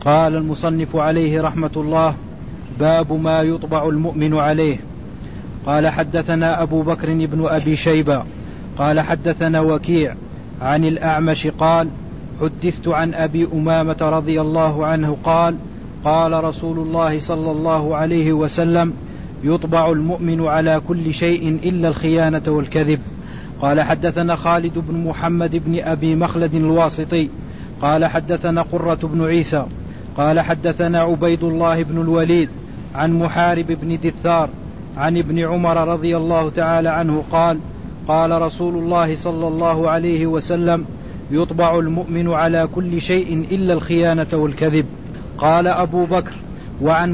قال المصنف عليه رحمة الله: باب ما يطبع المؤمن عليه. قال حدثنا أبو بكر بن أبي شيبة قال حدثنا وكيع عن الأعمش قال: حدثت عن أبي أمامة رضي الله عنه قال: قال رسول الله صلى الله عليه وسلم: يطبع المؤمن على كل شيء إلا الخيانة والكذب. قال حدثنا خالد بن محمد بن أبي مخلد الواسطي قال حدثنا قرة بن عيسى قال حدثنا عبيد الله بن الوليد عن محارب بن دثار عن ابن عمر رضي الله تعالى عنه قال: قال رسول الله صلى الله عليه وسلم: يطبع المؤمن على كل شيء إلا الخيانة والكذب. قال أبو بكر: وعن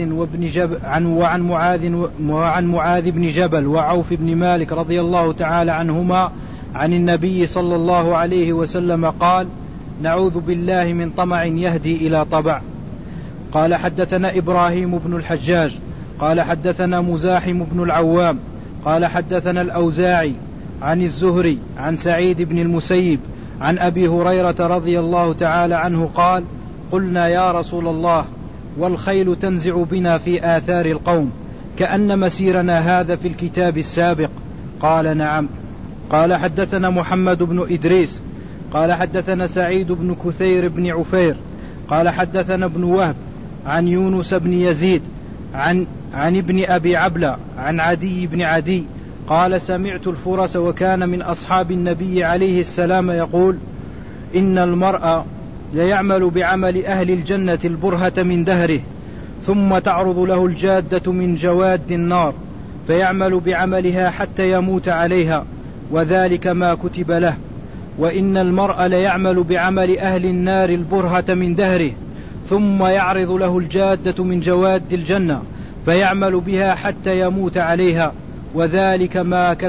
معاذ بن جبل وعوف بن مالك رضي الله تعالى عنهما عن النبي صلى الله عليه وسلم قال: نعوذ بالله من طمع يهدي إلى طبع. قال حدثنا إبراهيم بن الحجاج قال حدثنا مزاحم بن العوام قال حدثنا الأوزاعي عن الزهري عن سعيد بن المسيب عن أبي هريرة رضي الله تعالى عنه قال: قلنا يا رسول الله، والخيل تنزع بنا في آثار القوم كأن مسيرنا هذا في الكتاب السابق؟ قال: نعم. قال حدثنا محمد بن إدريس قال حدثنا سعيد بن كثير بن عفير قال حدثنا ابن وهب عن يونس بن يزيد عن ابن أبي عبلة عن عدي بن عدي قال: سمعت الفرس وكان من أصحاب النبي عليه السلام يقول: إن المرء ليعمل بعمل أهل الجنة البرهة من دهره، ثم تعرض له الجادة من جواد النار فيعمل بعملها حتى يموت عليها، وذلك ما كتب له. وإن المرء ليعمل بعمل أهل النار البرهة من دهره، ثم يعرض له الجادة من جواد الجنة فيعمل بها حتى يموت عليها، وذلك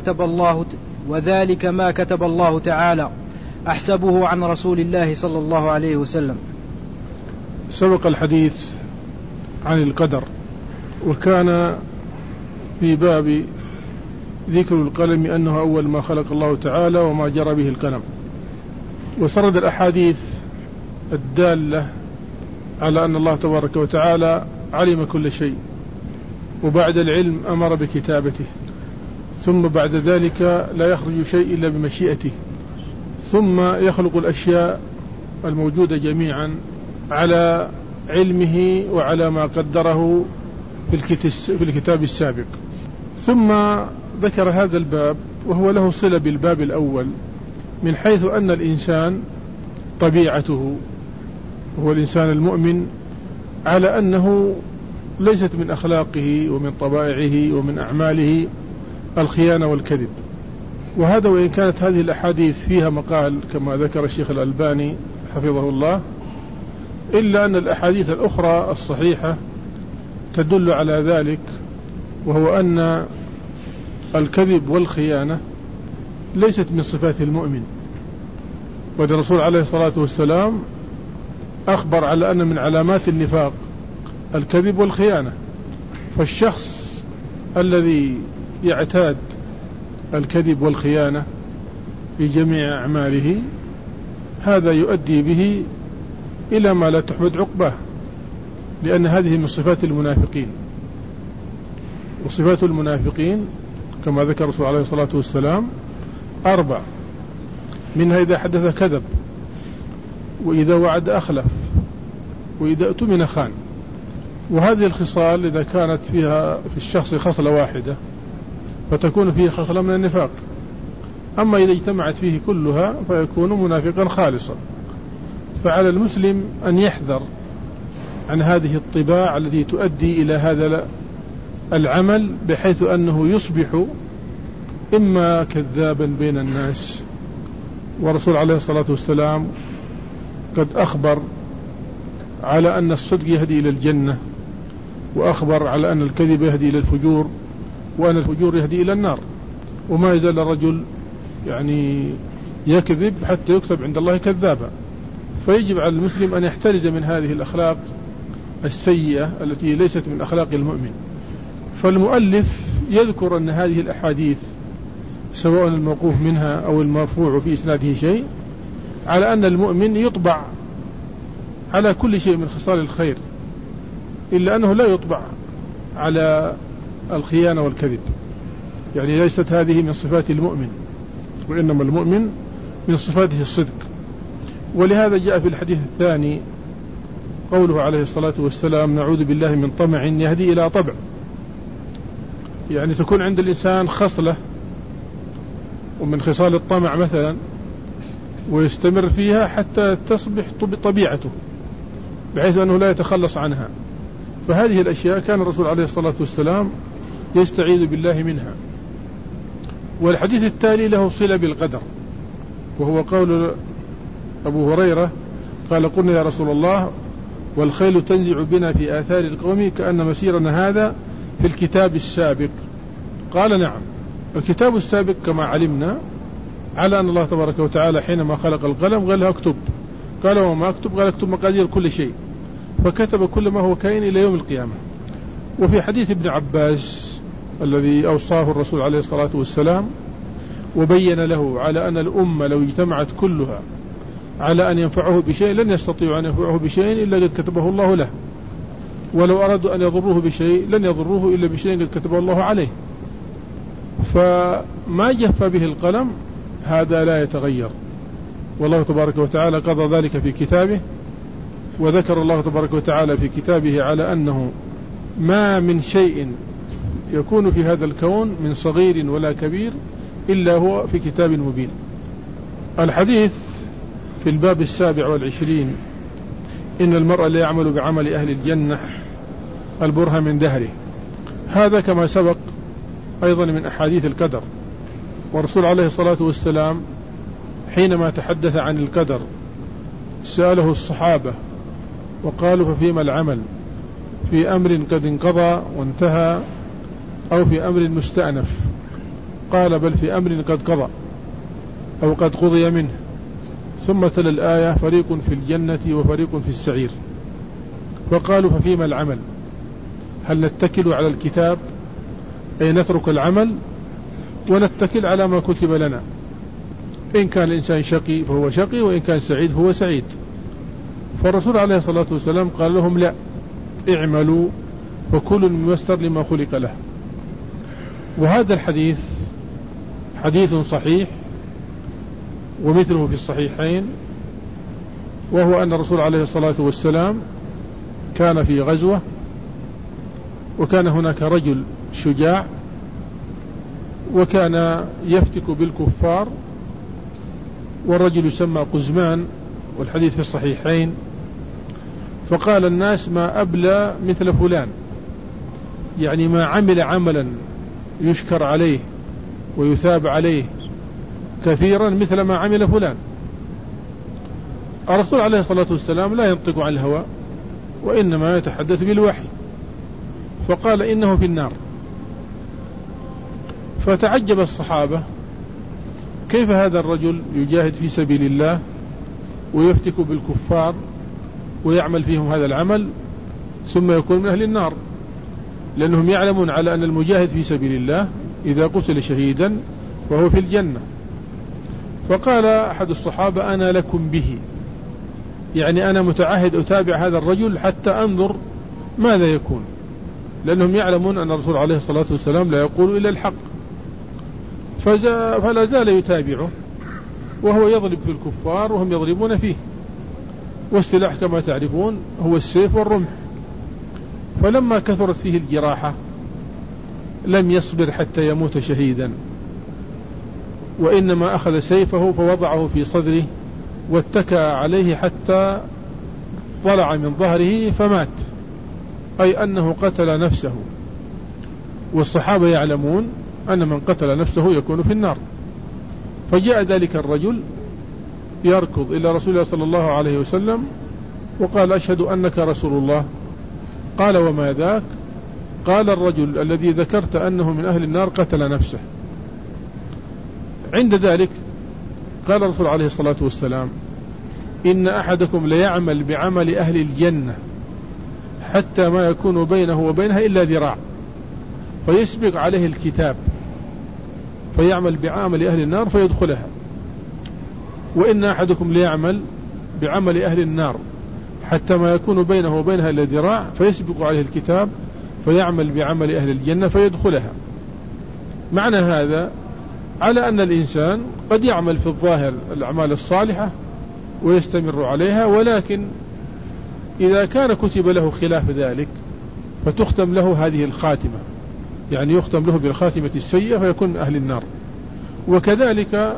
ما كتب الله تعالى. أحسبه عن رسول الله صلى الله عليه وسلم. سبق الحديث عن القدر، وكان في باب ذكر القلم أنه أول ما خلق الله تعالى وما جرى به القلم، وسرد الأحاديث الدالة على أن الله تبارك وتعالى علم كل شيء، وبعد العلم أمر بكتابته، ثم بعد ذلك لا يخرج شيء إلا بمشيئته، ثم يخلق الأشياء الموجودة جميعا على علمه وعلى ما قدره في الكتاب السابق. ثم ذكر هذا الباب وهو له صلة بالباب الأول، من حيث أن الإنسان طبيعته هو الإنسان المؤمن على أنه ليست من أخلاقه ومن طبائعه ومن أعماله الخيانة والكذب. وهذا وإن كانت هذه الأحاديث فيها مقال كما ذكر الشيخ الألباني حفظه الله، إلا أن الأحاديث الأخرى الصحيحة تدل على ذلك، وهو أن الكذب والخيانة ليست من صفات المؤمن. والرسول عليه الصلاة والسلام أخبر على أن من علامات النفاق الكذب والخيانة. فالشخص الذي يعتاد الكذب والخيانة في جميع أعماله هذا يؤدي به إلى ما لا تحمد عقباه، لأن هذه من صفات المنافقين. وصفات المنافقين كما ذكر الرسول عليه الصلاة والسلام 4، منها إذا حدث كذب، وإذا وعد أخلف، وإذا اؤتمن خان. وهذه الخصال إذا كانت فيها في الشخص خصلة واحدة فتكون فيه خصلة من النفاق، أما إذا اجتمعت فيه كلها فيكون منافقا خالصا. فعلى المسلم أن يحذر عن هذه الطباع التي تؤدي إلى هذا العمل، بحيث أنه يصبح إما كذابا بين الناس. ورسول عليه الصلاة والسلام قد أخبر على أن الصدق يهدي إلى الجنة، وأخبر على أن الكذب يهدي إلى الفجور، وأن الفجور يهدي إلى النار. وما يزال الرجل يكذب حتى يكتب عند الله كذابا. فيجب على المسلم أن يحترز من هذه الأخلاق السيئة التي ليست من أخلاق المؤمن. فالمؤلف يذكر أن هذه الأحاديث سواء الموقوف منها أو المرفوع في إسناده شيء على أن المؤمن يطبع على كل شيء من خصال الخير، إلا أنه لا يطبع على الخيانة والكذب، يعني ليست هذه من صفات المؤمن، وإنما المؤمن من صفاته الصدق. ولهذا جاء في الحديث الثاني قوله عليه الصلاة والسلام: نعوذ بالله من طمع يهدي إلى طبع، يعني تكون عند الإنسان خصلة ومن خصال الطمع مثلا ويستمر فيها حتى تصبح طبيعته بحيث أنه لا يتخلص عنها. فهذه الأشياء كان الرسول عليه الصلاة والسلام يستعيذ بالله منها. والحديث التالي له صلة بالقدر، وهو قول أبو هريرة قال: قلنا يا رسول الله والخيل تنزع بنا في آثار القوم كأن مسيرنا هذا في الكتاب السابق. قال: نعم. الكتاب السابق كما علمنا على أن الله تبارك وتعالى حينما خلق القلم قال له اكتب، قال: وما اكتب؟ قال: اكتب مقادير كل شيء، فكتب كل ما هو كائن إلى يوم القيامة. وفي حديث ابن عباس الذي أوصاه الرسول عليه الصلاة والسلام وبين له على أن الأمة لو اجتمعت كلها على أن ينفعه بشيء لن يستطيعوا أن ينفعه بشيء إلا قد كتبه الله له، ولو أرادوا أن يضروه بشيء لن يضروه إلا بشيء قد كتبه الله عليه. فما جف به القلم هذا لا يتغير، والله تبارك وتعالى قضى ذلك في كتابه. وذكر الله تبارك وتعالى في كتابه على أنه ما من شيء يكون في هذا الكون من صغير ولا كبير إلا هو في كتاب مبين. الحديث في الباب 27 إن المرء لا يعمل بعمل أهل الجنة البرهة من دهره. هذا كما سبق أيضا من أحاديث القدر. والرسول عليه الصلاة والسلام حينما تحدث عن القدر سأله الصحابة وقالوا: ففيما العمل؟ في أمر قد انقضى وانتهى أو في أمر مستأنف؟ قال: بل في أمر قد قضى أو قد قضي منه. ثم تلا الآية: فريق في الجنة وفريق في السعير. فقالوا: ففيما العمل؟ هل نتكل على الكتاب أي نترك العمل ونتكل على ما كتب لنا؟ إن كان الإنسان شقي فهو شقي، وإن كان سعيد فهو سعيد. فالرسول عليه الصلاة والسلام قال لهم: لا، اعملوا فكل ميسر لما خلق له. وهذا الحديث حديث صحيح ومثله في الصحيحين، وهو أن الرسول عليه الصلاة والسلام كان في غزوة، وكان هناك رجل شجاع وكان يفتك بالكفار، والرجل يسمى قزمان، والحديث في الصحيحين. فقال الناس: ما أبلى مثل فلان، يعني ما عمل عملا يشكر عليه ويثاب عليه كثيرا مثل ما عمل فلان. الرسول عليه الصلاة والسلام لا ينطق عن الهوى وإنما يتحدث بالوحي، فقال: إنه في النار. فتعجب الصحابة: كيف هذا الرجل يجاهد في سبيل الله ويفتك بالكفار ويعمل فيهم هذا العمل ثم يكون من أهل النار؟ لأنهم يعلمون على أن المجاهد في سبيل الله إذا قتل شهيدا وهو في الجنة. فقال أحد الصحابة: أنا لكم به، يعني أنا متعهد أتابع هذا الرجل حتى أنظر ماذا يكون، لأنهم يعلمون أن الرسول عليه الصلاة والسلام لا يقول إلا الحق. فلا زال يتابعه وهو يضرب في الكفار وهم يضربون فيه، والسلاح كما تعرفون هو السيف والرمح. فلما كثرت فيه الجراحة لم يصبر حتى يموت شهيدا، وإنما أخذ سيفه فوضعه في صدره واتكى عليه حتى طلع من ظهره فمات، أي أنه قتل نفسه. والصحابة يعلمون أن من قتل نفسه يكون في النار. فجاء ذلك الرجل يركض إلى رسول الله صلى الله عليه وسلم وقال: أشهد أنك رسول الله. قال: وما ذاك؟ قال: الرجل الذي ذكرت أنه من أهل النار قتل نفسه. عند ذلك قال الرسول عليه الصلاة والسلام: إن أحدكم ليعمل بعمل أهل الجنة حتى ما يكون بينه وبينها إلا ذراع، فيسبق عليه الكتاب فيعمل بعمل أهل النار فيدخلها. وإن أحدكم ليعمل بعمل أهل النار حتى ما يكون بينه وبينها إلا ذراع فيسبق عليه الكتاب فيعمل بعمل أهل الجنة فيدخلها. معنى هذا على أن الإنسان قد يعمل في الظاهر الأعمال الصالحة ويستمر عليها، ولكن إذا كان كتب له خلاف ذلك فتختم له هذه الخاتمة، يعني يختم له بالخاتمة السيئة فيكون أهل النار. وكذلك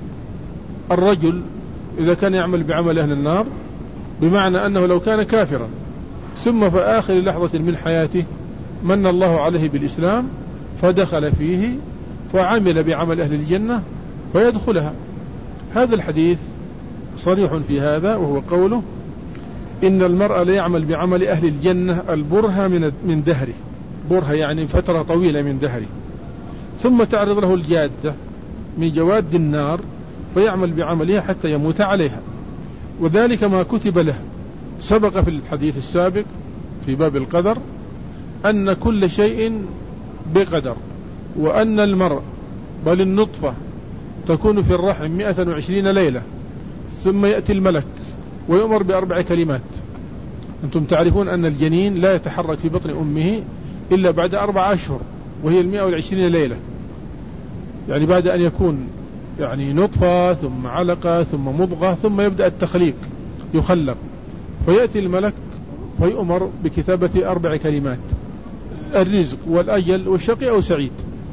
الرجل إذا كان يعمل بعمل أهل النار، بمعنى أنه لو كان كافرا ثم في آخر لحظة من حياته من الله عليه بالإسلام فدخل فيه فعمل بعمل أهل الجنة فيدخلها. هذا الحديث صريح في هذا، وهو قوله إن المرء ليعمل بعمل أهل الجنة البرهة من دهره، برهة يعني فترة طويلة من دهره، ثم تعرض له الجادة من جواد النار فيعمل بعملها حتى يموت عليها، وذلك ما كتب له. سبق في الحديث السابق في باب القدر أن كل شيء بقدر، وأن المرء بل النطفة تكون في الرحم 120 ليلة، ثم يأتي الملك ويؤمر ب4 كلمات. أنتم تعرفون أن الجنين لا يتحرك في بطن أمه إلا بعد 4 أشهر، وهي 120 ليلة، يعني بعد أن يكون يعني نطفة ثم علقة ثم مضغة ثم يبدأ التخليق يخلق، فيأتي الملك فيؤمر بكتابة 4 كلمات: الرزق والأجل والشقي أو سعيد.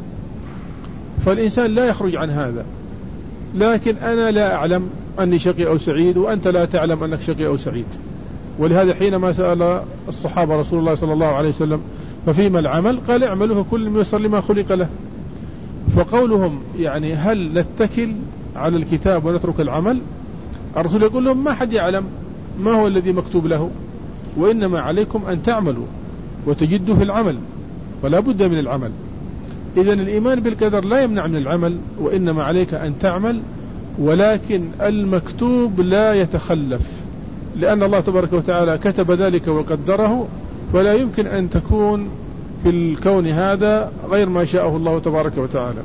فالإنسان لا يخرج عن هذا، لكن أنا لا أعلم أني شقي أو سعيد وأنت لا تعلم أنك شقي أو سعيد. ولهذا حينما سأل الصحابة رسول الله صلى الله عليه وسلم ففيما العمل؟ قال اعملوا فكل ميسر لما خلق له. فقولهم يعني هل نتكل على الكتاب ونترك العمل؟ الرسول يقول لهم ما حد يعلم ما هو الذي مكتوب له، وإنما عليكم أن تعملوا وتجدوا في العمل، فلا بد من العمل. إذن الإيمان بالقدر لا يمنع من العمل، وإنما عليك أن تعمل، ولكن المكتوب لا يتخلف، لأن الله تبارك وتعالى كتب ذلك وقدره، فلا يمكن أن تكون في الكون هذا غير ما شاءه الله تبارك وتعالى.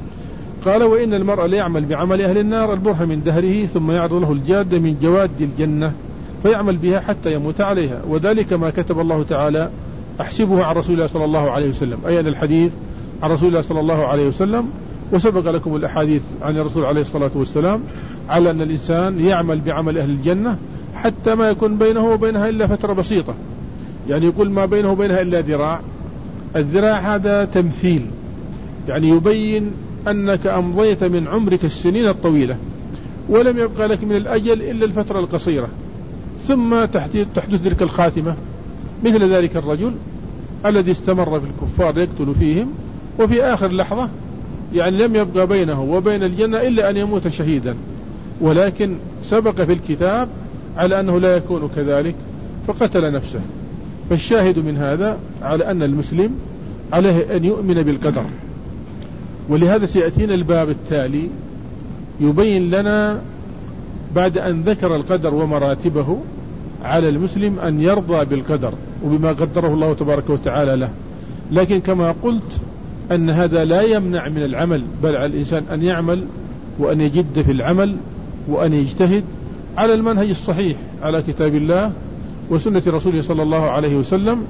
قال وإن المرء ليعمل بعمل أهل النار البرهة من دهره، ثم يعرض له الجاد من جواد الجنة فيعمل بها حتى يموت عليها، وذلك ما كتب الله تعالى أحسبه عن رسول الله صلى الله عليه وسلم، أي أن الحديث عن رسول الله صلى الله عليه وسلم. وسبق لكم الأحاديث عن الرسول عليه الصلاة والسلام على أن الإنسان يعمل بعمل أهل الجنة حتى ما يكون بينه وبينها إلا فترة بسيطة، يعني يقول ما بينه وبينها إلا ذراع. الذراع هذا تمثيل، يعني يبين أنك أمضيت من عمرك السنين الطويلة ولم يبقى لك من الأجل إلا الفترة القصيرة، ثم تحدث تلك الخاتمة مثل ذلك الرجل الذي استمر في الكفار يقتل فيهم، وفي آخر لحظة يعني لم يبقى بينه وبين الجنة إلا أن يموت شهيدا، ولكن سبق في الكتاب على أنه لا يكون كذلك فقتل نفسه. فالشاهد من هذا على أن المسلم عليه أن يؤمن بالقدر. ولهذا سيأتينا الباب التالي يبين لنا بعد أن ذكر القدر ومراتبه على المسلم أن يرضى بالقدر وبما قدره الله تبارك وتعالى له. لكن كما قلت أن هذا لا يمنع من العمل، بل على الإنسان أن يعمل وأن يجد في العمل وأن يجتهد على المنهج الصحيح على كتاب الله وسنة رسوله صلى الله عليه وسلم،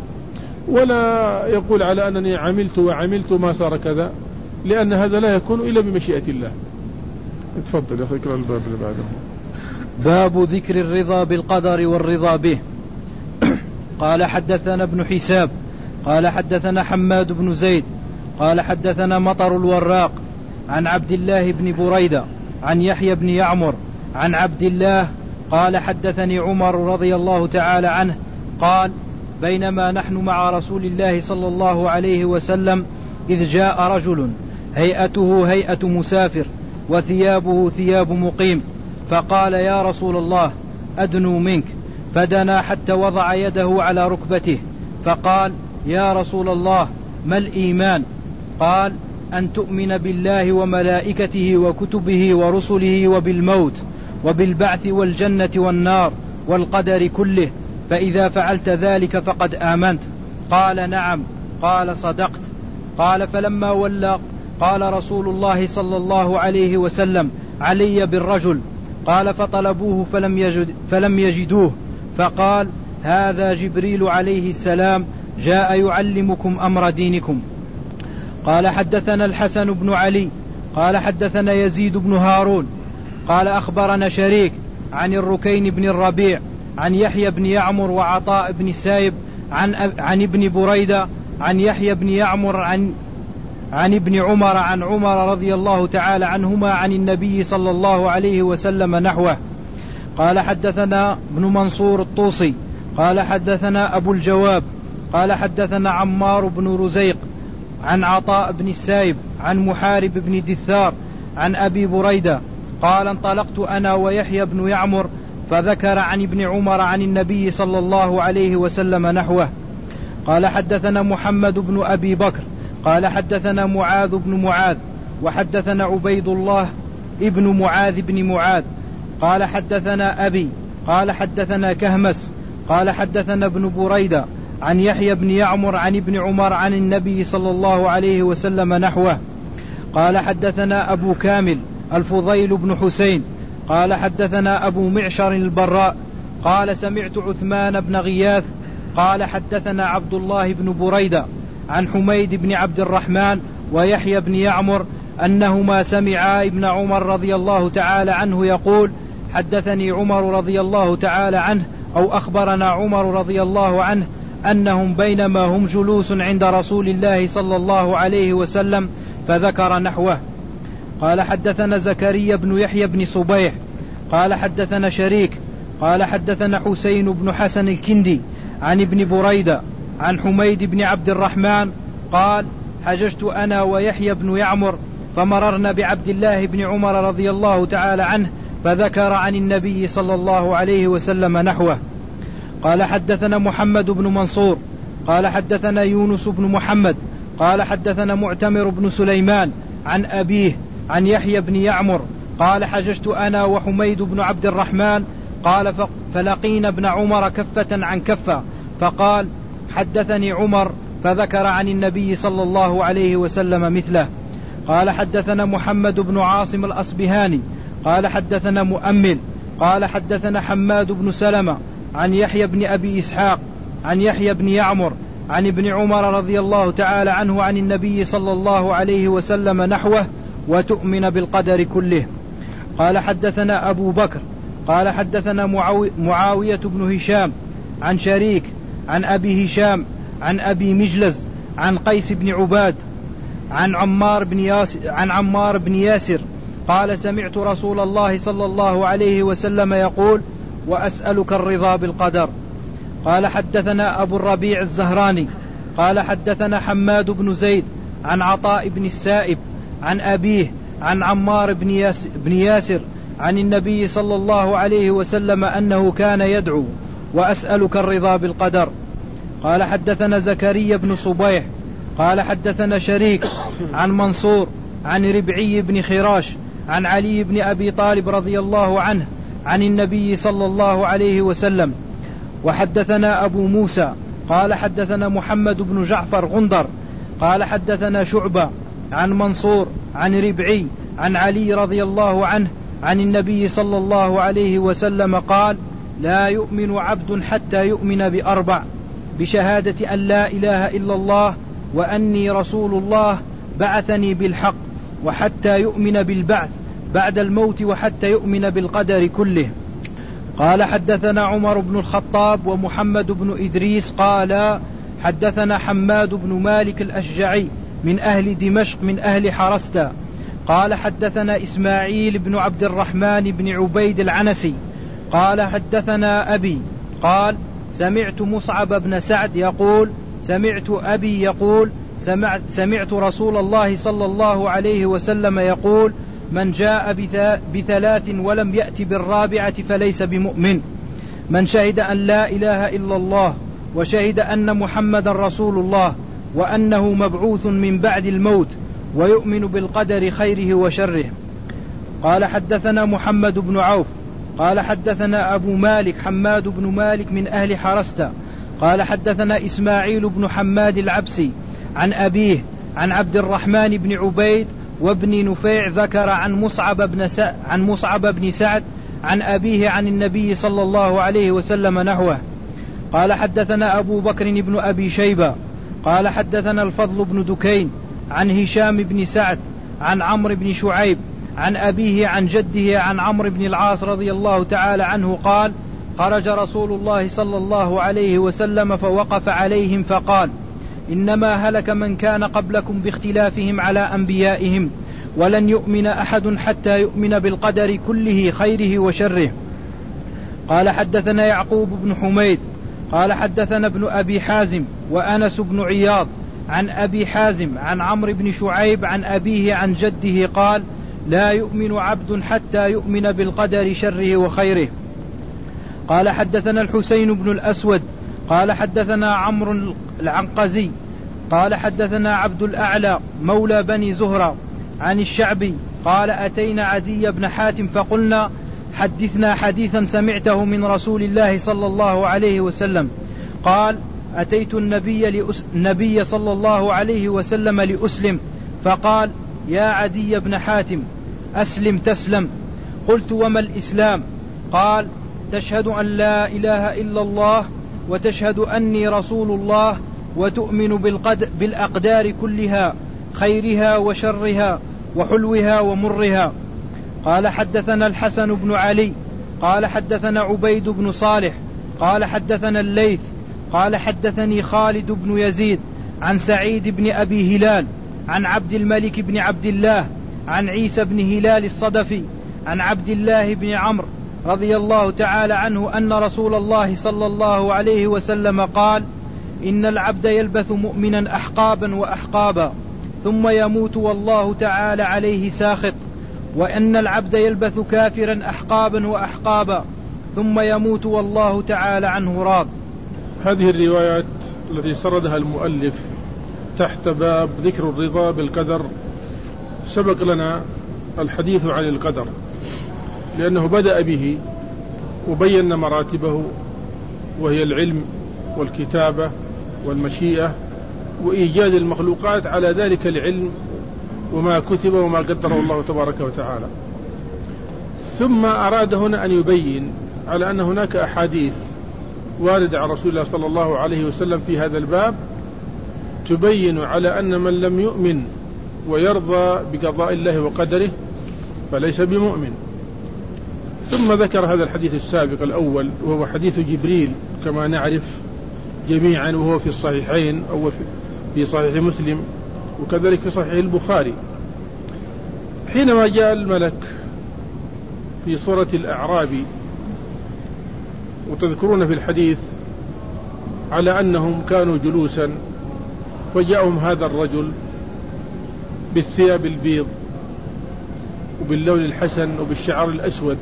ولا يقول على أنني عملت ما صار كذا، لأن هذا لا يكون إلا بمشيئة الله. اتفضل يا أخي اقرأ الباب اللي بعده. باب ذكر الرضا بالقدر والرضا به. قال حدثنا ابن حساب قال حدثنا حماد بن زيد قال حدثنا مطر الوراق عن عبد الله بن بريدة عن يحيى بن يعمر عن عبد الله قال حدثني عمر رضي الله تعالى عنه قال بينما نحن مع رسول الله صلى الله عليه وسلم إذ جاء رجل هيئته هيئة مسافر وثيابه ثياب مقيم، فقال يا رسول الله أدنو منك، فدنا حتى وضع يده على ركبته فقال يا رسول الله ما الإيمان؟ قال أن تؤمن بالله وملائكته وكتبه ورسله وبالموت وبالبعث والجنة والنار والقدر كله، فإذا فعلت ذلك فقد آمنت. قال نعم. قال صدقت. قال فلما ولى قال رسول الله صلى الله عليه وسلم علي بالرجل. قال فطلبوه فلم يجدوه، فقال: هذا جبريل عليه السلام جاء يعلمكم أمر دينكم. قال: حدثنا الحسن بن علي قال حدثنا يزيد بن هارون قال أخبرنا شريك عن الركين بن الربيع عن يحيى بن يعمر وعطاء بن السائب عن ابن بريدة عن يحيى بن يعمر عن ابن عمر عن عمر رضي الله تعالى عنهما عن النبي صلى الله عليه وسلم نحوه. قال: حدثنا ابن منصور الطوسي قال حدثنا أبو الجواب قال حدثنا عمار بن رزيق عن عطاء بن السائب عن محارب بن دثار عن أبي بريدة قال: انطلقت أنا ويحيى بن يعمر فذكر عن ابن عمر عن النبي صلى الله عليه وسلم نحوه. قال: حدثنا محمد بن أبي بكر قال حدثنا معاذ بن معاذ وحدثنا عبيد الله ابن معاذ بن معاذ قال حدثنا أبي قال حدثنا كهمس قال حدثنا ابن بريدة عن يحيى بن يعمر عن ابن عمر عن النبي صلى الله عليه وسلم نحوه. قال: حدثنا أبو كامل الفضيل بن حسين قال حدثنا أبو معشر البراء قال: سمعت عثمان بن غياث قال حدثنا عبد الله بن بريدة عن حميد بن عبد الرحمن ويحيى بن يعمر أنهما سمعا ابن عمر رضي الله تعالى عنه يقول: حدثني عمر رضي الله تعالى عنه أو أخبرنا عمر رضي الله عنه أنهم بينما هم جلوس عند رسول الله صلى الله عليه وسلم فذكر نحوه. قال: حدثنا زكريا بن يحيى بن صبيح قال حدثنا شريك قال حدثنا حسين بن حسن الكندي عن ابن بريدة عن حميد بن عبد الرحمن قال: حججت أنا ويحيى بن يعمر فمررنا بعبد الله بن عمر رضي الله تعالى عنه فذكر عن النبي صلى الله عليه وسلم نحوه. قال: حدثنا محمد بن منصور قال حدثنا يونس بن محمد قال حدثنا معتمر بن سليمان عن أبيه عن يحيى بن يعمر قال: حججت أنا وحميد بن عبد الرحمن قال: فلقينا ابن عمر كفة عن كفة فقال: حدثني عمر فذكر عن النبي صلى الله عليه وسلم مثله. قال: حدثنا محمد بن عاصم الأصبهاني قال حدثنا مؤمل قال حدثنا حماد بن سلمة عن يحيى بن أبي إسحاق عن يحيى بن يعمر عن ابن عمر رضي الله تعالى عنه عن النبي صلى الله عليه وسلم نحوه: وتؤمن بالقدر كله. قال: حدثنا أبو بكر قال حدثنا معاوية بن هشام عن شريك عن أبي هشام عن أبي مجلز عن قيس بن عباد عن عمار بن ياسر قال: سمعت رسول الله صلى الله عليه وسلم يقول: وأسألك الرضا بالقدر. قال: حدثنا أبو الربيع الزهراني قال حدثنا حماد بن زيد عن عطاء بن السائب عن أبيه عن عمار بن ياسر عن النبي صلى الله عليه وسلم أنه كان يدعو: وأسألك الرضا بالقدر. قال: حدثنا زكريا بن صبيح قال حدثنا شريك عن منصور عن ربعي بن خراش عن علي بن أبي طالب رضي الله عنه عن النبي صلى الله عليه وسلم. وحدثنا أبو موسى قال حدثنا محمد بن جعفر غندر قال حدثنا شعبة عن منصور عن ربعي عن علي رضي الله عنه عن النبي صلى الله عليه وسلم قال: لا يؤمن عبد حتى يؤمن بأربع: بشهادة أن لا إله إلا الله وأني رسول الله بعثني بالحق، وحتى يؤمن بالبعث بعد الموت، وحتى يؤمن بالقدر كله. قال: حدثنا عمر بن الخطاب ومحمد بن إدريس قال حدثنا حماد بن مالك الأشجعي من أهل دمشق من أهل حرستا قال حدثنا إسماعيل بن عبد الرحمن بن عبيد العنسي قال حدثنا أبي قال: سمعت مصعب بن سعد يقول: سمعت أبي يقول: سمعت رسول الله صلى الله عليه وسلم يقول: من جاء بثلاث ولم يأت بالرابعة فليس بمؤمن: من شهد أن لا إله إلا الله وشهد أن محمد رسول الله وأنه مبعوث من بعد الموت ويؤمن بالقدر خيره وشره. قال: حدثنا محمد بن عوف قال حدثنا أبو مالك حماد بن مالك من أهل حرستا قال حدثنا إسماعيل بن حماد العبسي عن أبيه عن عبد الرحمن بن عبيد وابن نفيع ذكر عن مصعب بن سعد عن أبيه عن النبي صلى الله عليه وسلم نحوه. قال حدثنا أبو بكر بن أبي شيبة قال حدثنا الفضل بن دكين عن هشام بن سعد عن عمرو بن شعيب عن أبيه عن جده عن عمرو بن العاص رضي الله تعالى عنه قال: خرج رسول الله صلى الله عليه وسلم فوقف عليهم فقال: إنما هلك من كان قبلكم باختلافهم على أنبيائهم، ولن يؤمن أحد حتى يؤمن بالقدر كله خيره وشره. قال حدثنا يعقوب بن حميد قال حدثنا ابن أبي حازم وأنس بن عياض عن أبي حازم عن عمرو بن شعيب عن أبيه عن جده قال: لا يؤمن عبد حتى يؤمن بالقدر شره وخيره. قال حدثنا الحسين بن الأسود قال حدثنا عمرو العنقزي قال حدثنا عبد الأعلى مولى بني زهرة عن الشعبي قال: أتينا عدي بن حاتم فقلنا: حدثنا حديثا سمعته من رسول الله صلى الله عليه وسلم. قال: أتيت النبي صلى الله عليه وسلم لأسلم، فقال: يا عدي بن حاتم، أسلم تسلم. قلت: وما الإسلام؟ قال: تشهد أن لا إله إلا الله، وتشهد أني رسول الله، وتؤمن بالأقدار كلها خيرها وشرها وحلوها ومرها. قال حدثنا الحسن بن علي قال حدثنا عبيد بن صالح قال حدثنا الليث قال حدثني خالد بن يزيد عن سعيد بن أبي هلال عن عبد الملك بن عبد الله عن عيسى بن هلال الصدفي عن عبد الله بن عمرو رضي الله تعالى عنه أن رسول الله صلى الله عليه وسلم قال: إن العبد يلبث مؤمنا أحقابا وأحقابا ثم يموت والله تعالى عليه ساخط، وأن العبد يلبث كافرا أحقابا وأحقابا ثم يموت والله تعالى عنه راض. هذه الروايات التي سردها المؤلف تحت باب ذكر الرضا بالقدر سبق لنا الحديث عن القدر، لأنه بدأ به وبين مراتبه، وهي العلم والكتابة والمشيئة وإيجاد المخلوقات على ذلك العلم وما كتب وما قدره الله تبارك وتعالى. ثم أراد هنا أن يبين على أن هناك أحاديث واردة عن رسول الله صلى الله عليه وسلم في هذا الباب تبين على أن من لم يؤمن ويرضى بقضاء الله وقدره فليس بمؤمن. ثم ذكر هذا الحديث السابق الأول، وهو حديث جبريل كما نعرف جميعا، وهو في الصحيحين أو في صحيح مسلم وكذلك في صحيح البخاري، حينما جاء الملك في صورة الأعراب، وتذكرون في الحديث على أنهم كانوا جلوسا فجاءهم هذا الرجل بالثياب البيض وباللون الحسن وبالشعر الأسود،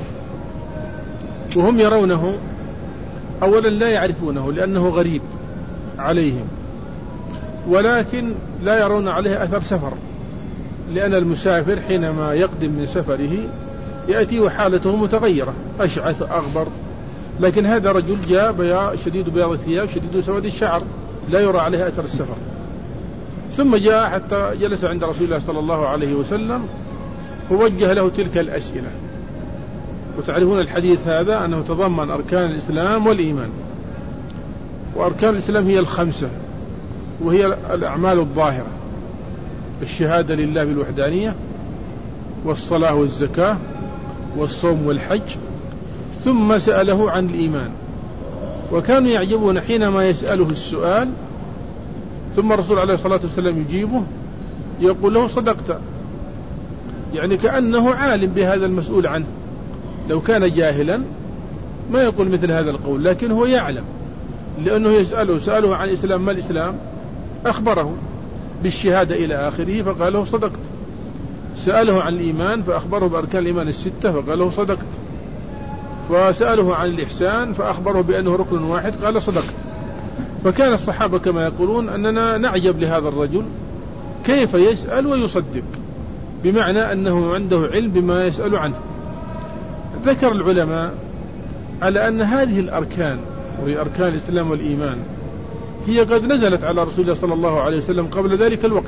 وهم يرونه أولا لا يعرفونه لأنه غريب عليهم، ولكن لا يرون عليه أثر سفر، لأن المسافر حينما يقدم من سفره يأتي وحالته متغيرة، أشعث أغبر، لكن هذا رجل جاء شديد بياض الثياب شديد سواد الشعر لا يرى عليه أثر السفر. ثم جاء حتى جلس عند رسول الله صلى الله عليه وسلم فوجه له تلك الأسئلة. وتعرفون الحديث هذا أنه تضمن أركان الإسلام والإيمان، وأركان الإسلام هي الخمسة، وهي الأعمال الظاهرة: الشهادة لله بالوحدانية، والصلاة والزكاة، والصوم والحج. ثم سأله عن الإيمان، وكانوا يعجبون حينما يسأله السؤال ثم الرسول عليه الصلاة والسلام يجيبه يقول له: صدقت، يعني كأنه عالم بهذا المسؤول عنه. لو كان جاهلا ما يقول مثل هذا القول، لكن هو يعلم، لأنه سأله عن الإسلام: ما الإسلام؟ أخبره بالشهادة إلى آخره فقال له: صدقت. سأله عن الإيمان فأخبره بأركان الإيمان الستة فقال له: صدقت. فسأله عن الإحسان فأخبره بأنه ركن واحد قال: صدقت. فكان الصحابة كما يقولون أننا نعجب لهذا الرجل كيف يسأل ويصدق، بمعنى أنه عنده علم بما يسأل عنه. ذكر العلماء على أن هذه الأركان، وهي أركان الإسلام والإيمان، هي قد نزلت على رسول الله صلى الله عليه وسلم قبل ذلك الوقت،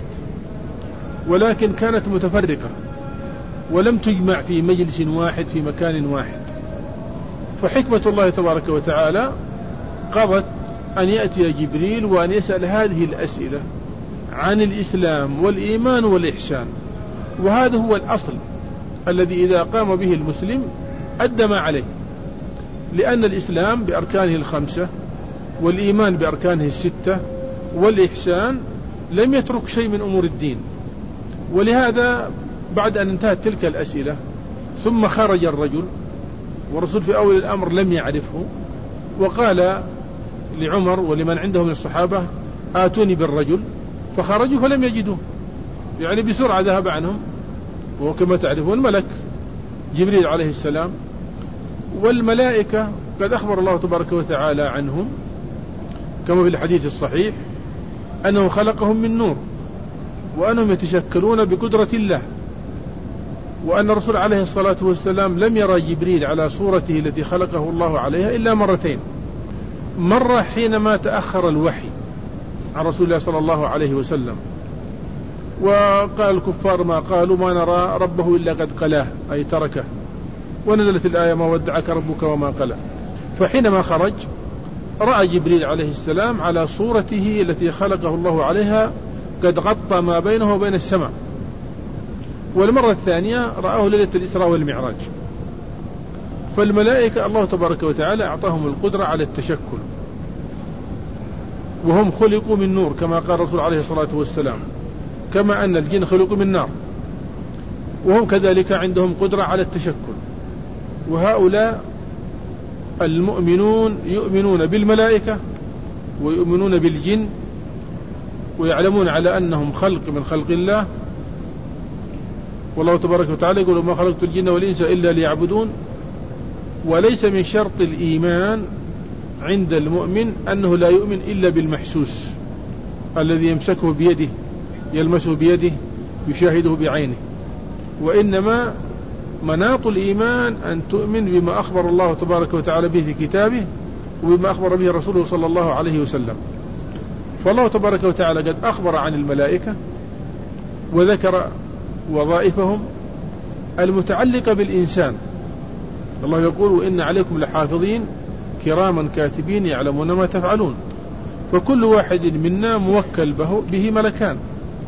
ولكن كانت متفرقة ولم تجمع في مجلس واحد في مكان واحد، فحكمة الله تبارك وتعالى قضت أن يأتي جبريل وأن يسأل هذه الأسئلة عن الإسلام والإيمان والإحسان، وهذا هو الأصل الذي إذا قام به المسلم أدى ما عليه، لأن الإسلام بأركانه 5 والإيمان بأركانه 6 والإحسان لم يترك شيء من أمور الدين. ولهذا بعد أن انتهت تلك الأسئلة ثم خرج الرجل، والرسول في أول الأمر لم يعرفه، وقال لعمر ولمن عنده من الصحابة آتوني بالرجل، فخرجوا فلم يجدوه، يعني بسرعة ذهب عنهم. وكما تعرفون ملك جبريل عليه السلام، والملائكة قد أخبر الله تبارك وتعالى عنهم كما في الحديث الصحيح أنه خلقهم من نور، وأنهم يتشكلون بقدرة الله، وأن الرسول عليه الصلاة والسلام لم يرى جبريل على صورته التي خلقه الله عليها إلا مرتين. مرة حينما تأخر الوحي عن رسول الله صلى الله عليه وسلم، وقال الكفار ما قالوا ما نرى ربه إلا قد قلاه، أي تركه، ونزلت الآية ما ودعك ربك وما قلى. فحينما خرج رأى جبريل عليه السلام على صورته التي خلقه الله عليها قد غطى ما بينه وبين السماء. والمرة الثانية رآه ليلة الإسراء والمعراج. فالملائكة الله تبارك وتعالى أعطاهم القدرة على التشكل، وهم خلقوا من نور كما قال الرسول عليه الصلاة والسلام، كما أن الجن خلقوا من نار، وهم كذلك عندهم قدرة على التشكل. وهؤلاء المؤمنون يؤمنون بالملائكة ويؤمنون بالجن، ويعلمون على أنهم خلق من خلق الله. والله تبارك وتعالى يقول ما خلقت الجن والإنس إلا ليعبدون. وليس من شرط الإيمان عند المؤمن أنه لا يؤمن إلا بالمحسوس الذي يمسكه بيده، يلمسه بيده، يشاهده بعينه، وإنما مناط الإيمان أن تؤمن بما أخبر الله تبارك وتعالى به في كتابه وبما أخبر به رسوله صلى الله عليه وسلم. فالله تبارك وتعالى قد أخبر عن الملائكة وذكر وظائفهم المتعلقة بالإنسان. الله يقول وإن عليكم لحافظين كراما كاتبين يعلمون ما تفعلون. فكل واحد منا موكل به ملكان،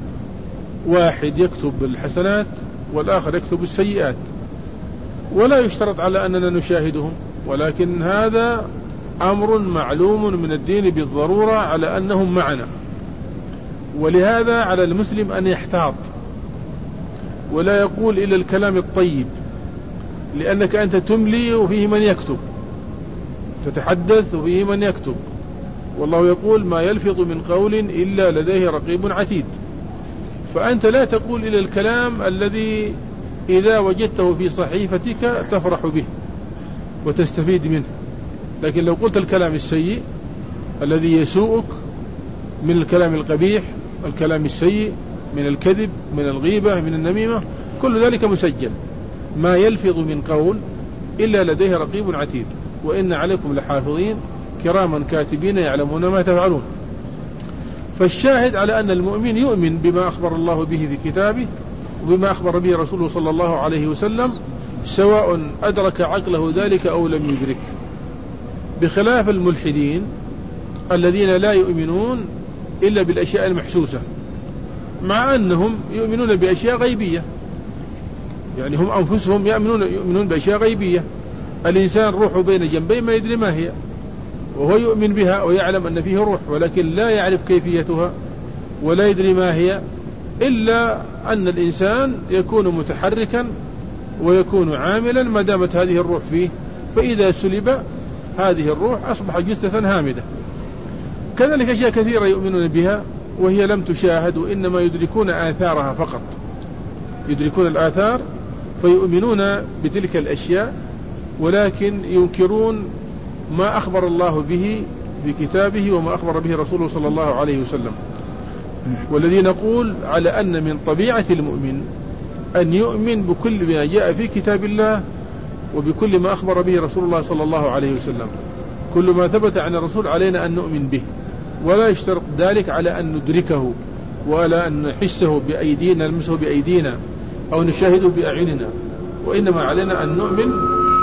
واحد يكتب الحسنات والآخر يكتب السيئات، ولا يشترط على أننا نشاهدهم، ولكن هذا أمر معلوم من الدين بالضرورة على أنهم معنا. ولهذا على المسلم أن يحتاط ولا يقول إلا الكلام الطيب، لأنك أنت تملي وفيه من يكتب، تتحدث وفيه من يكتب. والله يقول ما يلفظ من قول إلا لديه رقيب عتيد. فأنت لا تقول إلى الكلام الذي إذا وجدته في صحيفتك تفرح به وتستفيد منه، لكن لو قلت الكلام السيء الذي يسوءك من الكلام القبيح، الكلام السيء من الكذب، من الغيبة، من النميمة، كل ذلك مسجل. ما يلفظ من قول إلا لديه رقيب عتيد وإن عليكم لحافظين كراما كاتبين يعلمون ما تفعلون. فالشاهد على أن المؤمن يؤمن بما أخبر الله به في كتابه وبما أخبر به رسوله صلى الله عليه وسلم، سواء أدرك عقله ذلك أو لم يدرك، بخلاف الملحدين الذين لا يؤمنون إلا بالأشياء المحسوسة، مع أنهم يؤمنون بأشياء غيبية. يعني هم أنفسهم يؤمنون بأشياء غيبية. الإنسان روحه بين جنبين ما يدري ما هي، وهو يؤمن بها ويعلم أن فيه روح، ولكن لا يعرف كيفيتها ولا يدري ما هي، إلا أن الإنسان يكون متحركا ويكون عاملا ما دامت هذه الروح فيه، فإذا سلب هذه الروح أصبح جثة هامدة. كذلك أشياء كثيرة يؤمنون بها وهي لم تشاهد، وإنما يدركون آثارها فقط، يدركون الآثار فيؤمنون بتلك الأشياء، ولكن ينكرون ما أخبر الله به في كتابه وما أخبر به رسوله صلى الله عليه وسلم. والذي نقول على أن من طبيعة المؤمن أن يؤمن بكل ما جاء في كتاب الله وبكل ما أخبر به رسول الله صلى الله عليه وسلم. كل ما ثبت عن الرسول علينا أن نؤمن به، ولا يشترط ذلك على أن ندركه ولا أن نحسه بأيدينا، نلمسه بأيدينا أو نشاهده بأعيننا، وإنما علينا أن نؤمن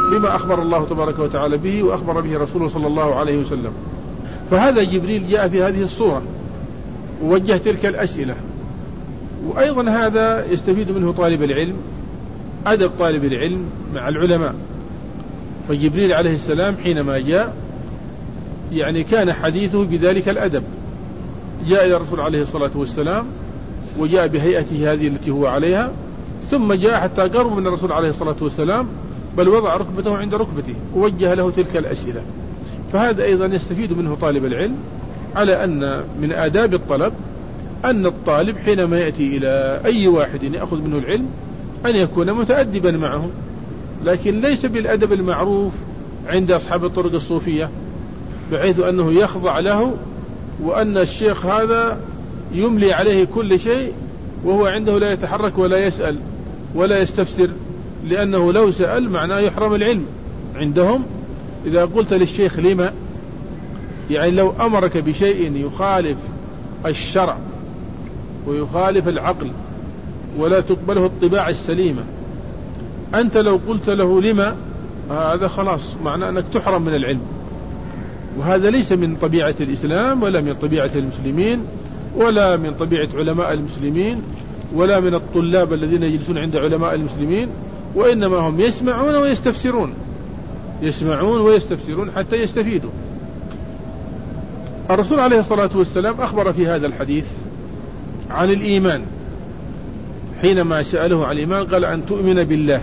بما أخبر الله تبارك وتعالى به وأخبر به رسوله صلى الله عليه وسلم. فهذا جبريل جاء في هذه الصورة ووجه تلك الأسئلة. وأيضا هذا يستفيد منه طالب العلم أدب طالب العلم مع العلماء. فجبريل عليه السلام حينما جاء يعني كان حديثه بذلك الأدب، جاء إلى الرسول عليه الصلاة والسلام وجاء بهيئته هذه التي هو عليها، ثم جاء حتى قرب من الرسول عليه الصلاة والسلام، بل وضع ركبته عند ركبته ووجه له تلك الأسئلة. فهذا أيضا يستفيد منه طالب العلم على أن من آداب الطلب أن الطالب حينما يأتي إلى أي واحد يأخذ منه العلم أن يكون متأدبا معه، لكن ليس بالأدب المعروف عند أصحاب الطرق الصوفية بحيث أنه يخضع له وأن الشيخ هذا يملي عليه كل شيء وهو عنده لا يتحرك ولا يسأل ولا يستفسر، لأنه لو سأل معناه يحرم العلم. عندهم إذا قلت للشيخ لما، يعني لو أمرك بشيء يخالف الشرع ويخالف العقل ولا تقبله الطباع السليمة، أنت لو قلت له لما، هذا خلاص معناه أنك تحرم من العلم. وهذا ليس من طبيعة الإسلام ولا من طبيعة المسلمين ولا من طبيعة علماء المسلمين ولا من الطلاب الذين يجلسون عند علماء المسلمين، وإنما هم يسمعون ويستفسرون، يسمعون ويستفسرون حتى يستفيدوا. الرسول عليه الصلاة والسلام أخبر في هذا الحديث عن الإيمان، حينما سأله عن الإيمان قال أن تؤمن بالله.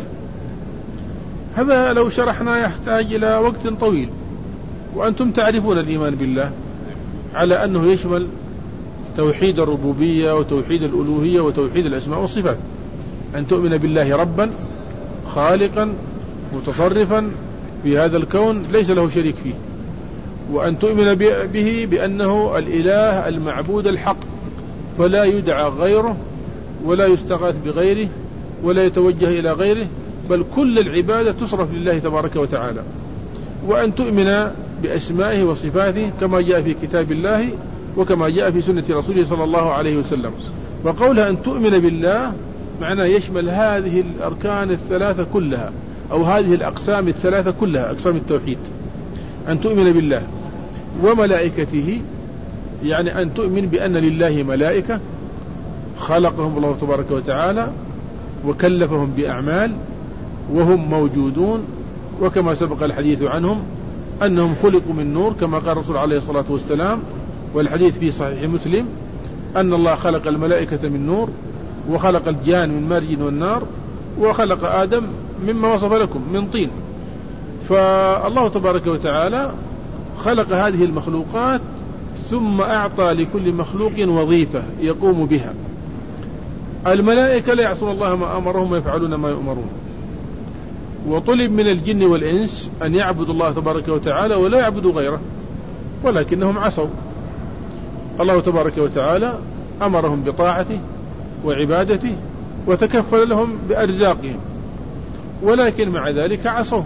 هذا لو شرحنا يحتاج إلى وقت طويل، وأنتم تعرفون الإيمان بالله على أنه يشمل توحيد الربوبية وتوحيد الألوهية وتوحيد الأسماء والصفات. أن تؤمن بالله ربا خالقا متصرفا في هذا الكون ليس له شريك فيه، وأن تؤمن به بأنه الإله المعبود الحق فلا يدعى غيره ولا يستغاث بغيره ولا يتوجه إلى غيره، بل كل العبادة تصرف لله تبارك وتعالى. وأن تؤمن بأسمائه وصفاته كما جاء في كتاب الله وكما جاء في سنة رسوله صلى الله عليه وسلم. وقولها أن تؤمن بالله معناه يشمل هذه الأركان الثلاثة كلها، أو هذه الأقسام الثلاثة كلها، أقسام التوحيد. أن تؤمن بالله وملائكته، يعني أن تؤمن بأن لله ملائكة خلقهم الله تبارك وتعالى وكلفهم بأعمال وهم موجودون، وكما سبق الحديث عنهم أنهم خلقوا من نور كما قال الرسول عليه الصلاة والسلام، والحديث في صحيح مسلم أن الله خلق الملائكة من نور وخلق الجان من مارج والنار وخلق آدم مما وصف لكم من طين. فالله تبارك وتعالى خلق هذه المخلوقات ثم أعطى لكل مخلوق وظيفة يقوم بها. الملائكة لا يعصون الله ما أمرهم ويفعلون ما يؤمرون. وطلب من الجن والإنس أن يعبدوا الله تبارك وتعالى ولا يعبدوا غيره، ولكنهم عصوا. الله تبارك وتعالى أمرهم بطاعته وعبادته وتكفل لهم بأرزاقهم، ولكن مع ذلك عصوا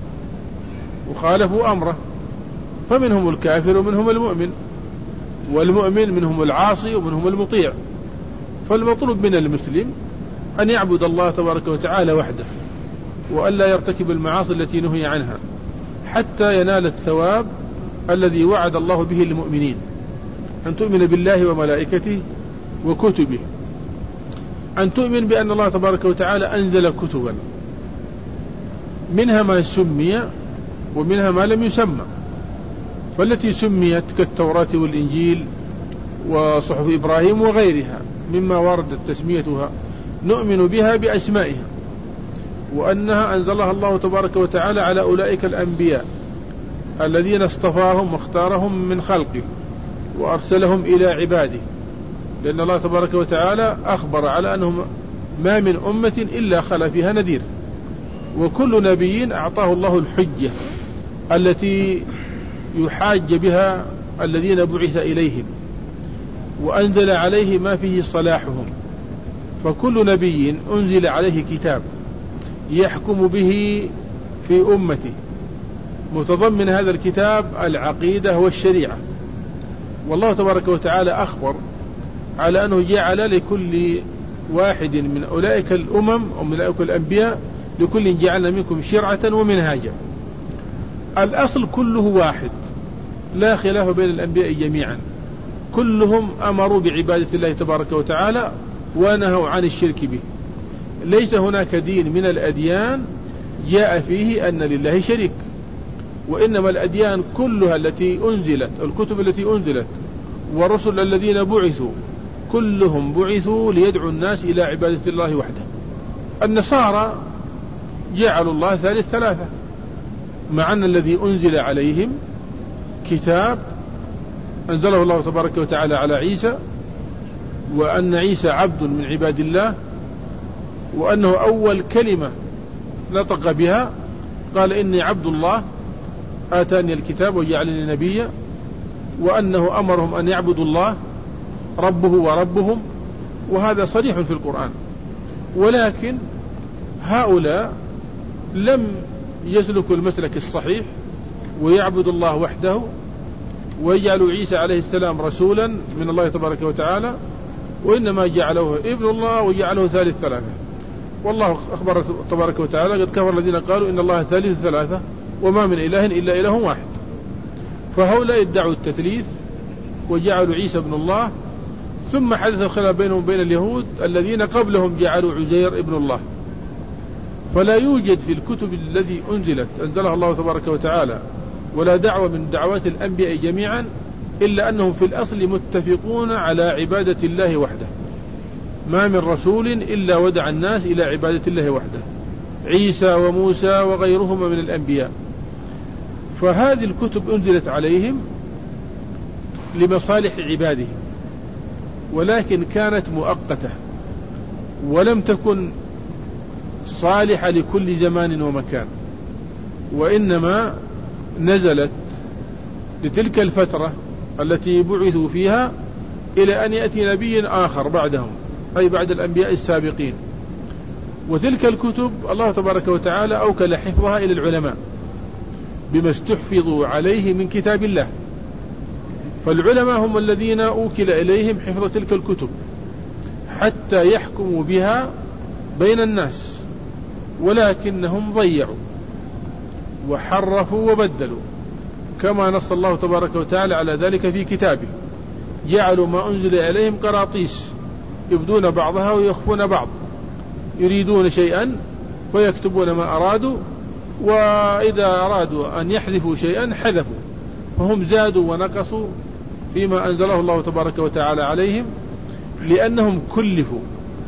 وخالفوا أمره، فمنهم الكافر ومنهم المؤمن، والمؤمن منهم العاصي ومنهم المطيع. فالمطلوب من المسلم أن يعبد الله تبارك وتعالى وحده وألا يرتكب المعاصي التي نهي عنها حتى ينال الثواب الذي وعد الله به للمؤمنين. أن تؤمن بالله وملائكته وكتبه، أن تؤمن بأن الله تبارك وتعالى أنزل كتبا منها ما سمي ومنها ما لم يسمى، فالتي سميت كالتوراة والإنجيل وصحف إبراهيم وغيرها مما وردت تسميتها نؤمن بها بأسمائها، وأنها أنزلها الله تبارك وتعالى على أولئك الأنبياء الذين اصطفاهم واختارهم من خلقه وأرسلهم إلى عباده، لأن الله تبارك وتعالى أخبر على أنهم ما من أمة إلا خلا فيها نذير، وكل نبي أعطاه الله الحجة التي يحاج بها الذين بعث إليهم، وأنزل عليه ما فيه صلاحهم. فكل نبي أنزل عليه كتاب يحكم به في أمته، متضمن هذا الكتاب العقيدة والشريعة. والله تبارك وتعالى أخبر على أنه جعل لكل واحد من أولئك الأمم أو من أولئك الأنبياء لكل جعلنا منكم شرعة ومنهاجا. الأصل كله واحد، لا خلاف بين الأنبياء جميعا، كلهم أمروا بعبادة الله تبارك وتعالى ونهوا عن الشرك به. ليس هناك دين من الأديان جاء فيه أن لله شريك، وإنما الأديان كلها التي أنزلت، الكتب التي أنزلت والرسل الذين بعثوا، كلهم بعثوا ليدعوا الناس إلى عبادة الله وحده. النصارى جعلوا الله ثالث ثلاثة، مع أن الذي أنزل عليهم كتاب أنزله الله تبارك وتعالى على عيسى، وأن عيسى عبد من عباد الله، وأنه أول كلمة نطق بها قال إني عبد الله آتاني الكتاب وجعلني نبيا، وأنه أمرهم أن يعبدوا الله ربه وربهم، وهذا صريح في القرآن. ولكن هؤلاء لم يسلكوا المسلك الصحيح ويعبدوا الله وحده، ويجعلوا عيسى عليه السلام رسولا من الله تبارك وتعالى، وإنما جعلوه ابن الله وجعله ثالث ثلاثة. والله أخبر تبارك وتعالى قد كفر الذين قالوا إن الله ثالث ثلاثة وما من إله إلا إله واحد. فهؤلاء ادعوا التثليث وجعلوا عيسى ابن الله، ثم حدث الخلاف بينهم وبين اليهود الذين قبلهم جعلوا عزير ابن الله. فلا يوجد في الكتب التي أنزلها الله تبارك وتعالى ولا دعوة من دعوات الأنبياء جميعا إلا أنهم في الأصل متفقون على عبادة الله وحده. ما من رسول إلا ودع الناس إلى عبادة الله وحده، عيسى وموسى وغيرهما من الأنبياء. فهذه الكتب أنزلت عليهم لمصالح عبادهم، ولكن كانت مؤقتة ولم تكن صالحة لكل زمان ومكان، وإنما نزلت لتلك الفترة التي بعثوا فيها إلى أن يأتي نبي آخر بعدهم، أي بعد الأنبياء السابقين. وتلك الكتب الله تبارك وتعالى أوكل حفظها إلى العلماء بما استحفظوا عليه من كتاب الله، فالعلماء هم الذين أوكل إليهم حفظ تلك الكتب حتى يحكموا بها بين الناس، ولكنهم ضيعوا وحرفوا وبدلوا، كما نص الله تبارك وتعالى على ذلك في كتابه. جعلوا ما أنزل إليهم قراطيس يبدون بعضها ويخفون بعض، يريدون شيئا فيكتبون ما أرادوا، وإذا أرادوا أن يحذفوا شيئا حذفوا، فهم زادوا ونقصوا فيما أنزله الله تبارك وتعالى عليهم، لأنهم كلفوا،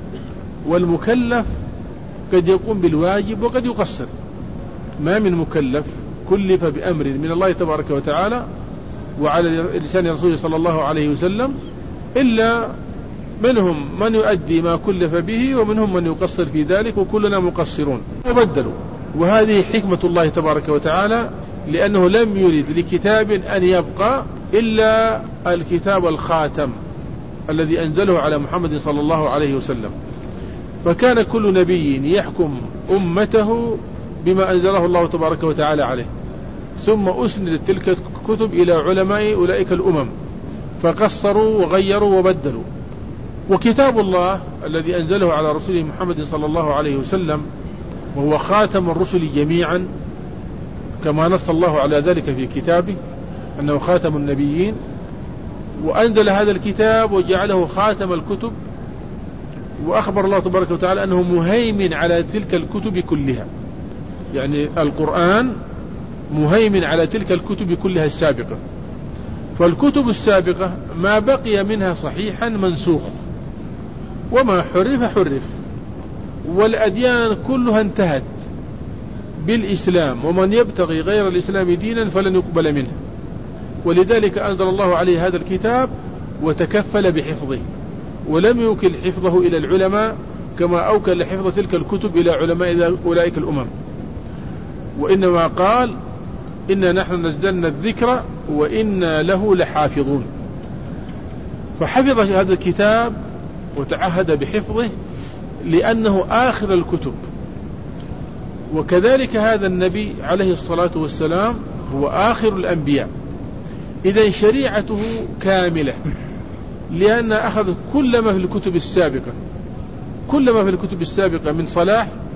والمكلف قد يقوم بالواجب وقد يقصر. ما من مكلف كلف بأمر من الله تبارك وتعالى وعلى لسان رسوله صلى الله عليه وسلم، إلا منهم من يؤدي ما كلف به ومنهم من يقصر في ذلك، وكلنا مقصرون وبدلوا. وهذه حكمة الله تبارك وتعالى، لأنه لم يرد لكتاب أن يبقى إلا الكتاب الخاتم الذي أنزله على محمد صلى الله عليه وسلم. فكان كل نبي يحكم أمته بما أنزله الله تبارك وتعالى عليه، ثم أسندت تلك الكتب إلى علماء أولئك الأمم فقصروا وغيروا وبدلوا. وكتاب الله الذي أنزله على رسوله محمد صلى الله عليه وسلم وهو خاتم الرسل جميعا، كما نص الله على ذلك في كتابه أنه خاتم النبيين، وأنزل هذا الكتاب وجعله خاتم الكتب، وأخبر الله تبارك وتعالى أنه مهيمن على تلك الكتب كلها، يعني القرآن مهيمن على تلك الكتب كلها السابقة. فالكتب السابقة ما بقي منها صحيحا منسوخ، وما حرف حرف، والأديان كلها انتهت بالإسلام، ومن يبتغي غير الإسلام دينا فلن يقبل منه. ولذلك أنزل الله عليه هذا الكتاب وتكفل بحفظه، ولم يوكل حفظه إلى العلماء كما أوكل حفظ تلك الكتب إلى علماء أولئك الأمم، وإنما قال إنا نحن نزلنا الذكر وإنا له لحافظون. فحفظ هذا الكتاب وتعهد بحفظه لأنه آخر الكتب. وكذلك هذا النبي عليه الصلاة والسلام هو آخر الأنبياء، إذن شريعته كاملة، لأن أخذ كل ما في الكتب السابقة، كل ما في الكتب السابقة من صلاح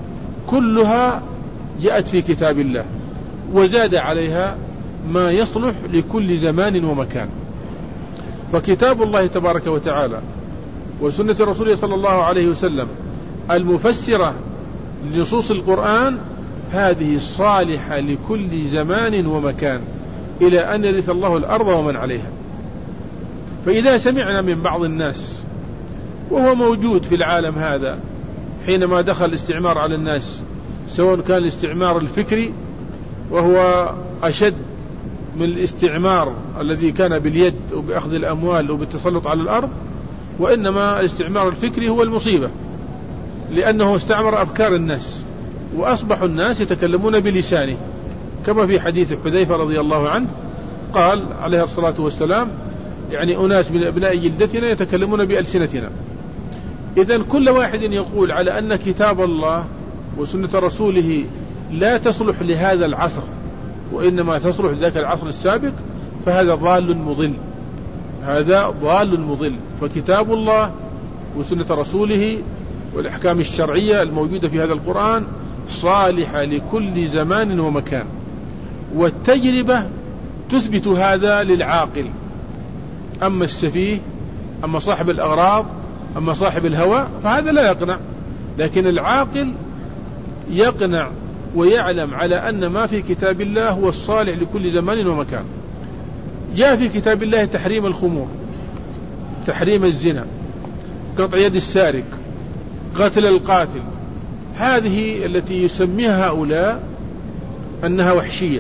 كلها جاءت في كتاب الله، وزاد عليها ما يصلح لكل زمان ومكان. فكتاب الله تبارك وتعالى وسنة رسوله صلى الله عليه وسلم المفسرة لنصوص القرآن هذه صالحة لكل زمان ومكان إلى أن يرث الله الأرض ومن عليها. فإذا سمعنا من بعض الناس، وهو موجود في العالم هذا حينما دخل الاستعمار على الناس، سواء كان الاستعمار الفكري وهو أشد من الاستعمار الذي كان باليد وبأخذ الأموال وبالتسلط على الأرض، وإنما الاستعمار الفكري هو المصيبة، لأنه استعمر أفكار الناس وأصبحوا الناس يتكلمون بلسانه، كما في حديث حذيفة رضي الله عنه قال عليه الصلاة والسلام يعني أناس من أبناء جلدتنا يتكلمون بألسنتنا. إذن كل واحد يقول على أن كتاب الله وسنة رسوله لا تصلح لهذا العصر وإنما تصلح لذاك العصر السابق، فهذا ضال مضل، هذا ضال مضل. فكتاب الله وسنة رسوله والأحكام الشرعية الموجودة في هذا القرآن صالحة لكل زمان ومكان، والتجربة تثبت هذا للعاقل. أما السفيه، أما صاحب الأغراض، أما صاحب الهوى، فهذا لا يقنع. لكن العاقل يقنع ويعلم على أن ما في كتاب الله هو الصالح لكل زمان ومكان. جاء في كتاب الله تحريم الخمور، تحريم الزنا، قطع يد السارق، قتل القاتل، هذه التي يسميها هؤلاء أنها وحشية.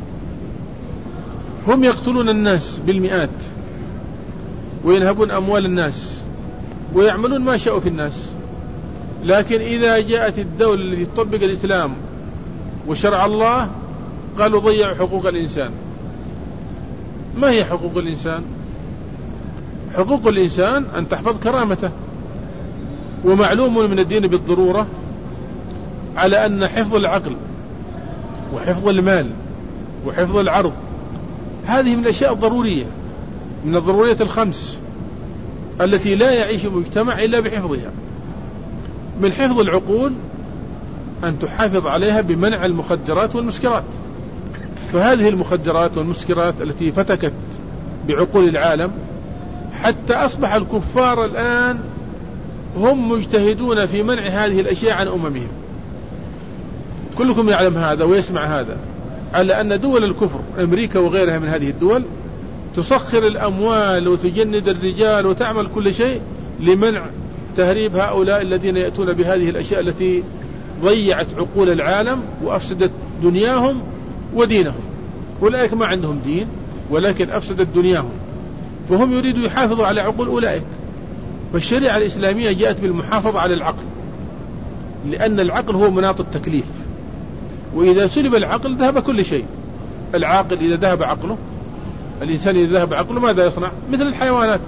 هم يقتلون الناس بالمئات وينهبون أموال الناس ويعملون ما شاءوا في الناس، لكن إذا جاءت الدولة التي تطبق الإسلام وشرع الله قالوا ضيعوا حقوق الإنسان. ما هي حقوق الإنسان؟ حقوق الإنسان أن تحفظ كرامته، ومعلوم من الدين بالضرورة على أن حفظ العقل وحفظ المال وحفظ العرض هذه من الأشياء الضرورية، من الضروريات الخمس التي لا يعيش مجتمع إلا بحفظها. من حفظ العقول أن تحافظ عليها بمنع المخدرات والمسكرات. فهذه المخدرات والمسكرات التي فتكت بعقول العالم حتى أصبح الكفار الآن هم مجتهدون في منع هذه الأشياء عن أممهم. كلكم يعلم هذا ويسمع هذا، على أن دول الكفر أمريكا وغيرها من هذه الدول تسخر الأموال وتجند الرجال وتعمل كل شيء لمنع تهريب هؤلاء الذين يأتون بهذه الأشياء التي ضيعت عقول العالم وأفسدت دنياهم ودينهم. أولئك ما عندهم دين ولكن أفسدت دنياهم، فهم يريدوا يحافظوا على عقول أولئك. فالشريعة الإسلامية جاءت بالمحافظة على العقل، لأن العقل هو مناط التكليف، وإذا سلب العقل ذهب كل شيء. العاقل إذا ذهب عقله، الإنسان إذا ذهب عقله ماذا يصنع؟ مثل الحيوانات.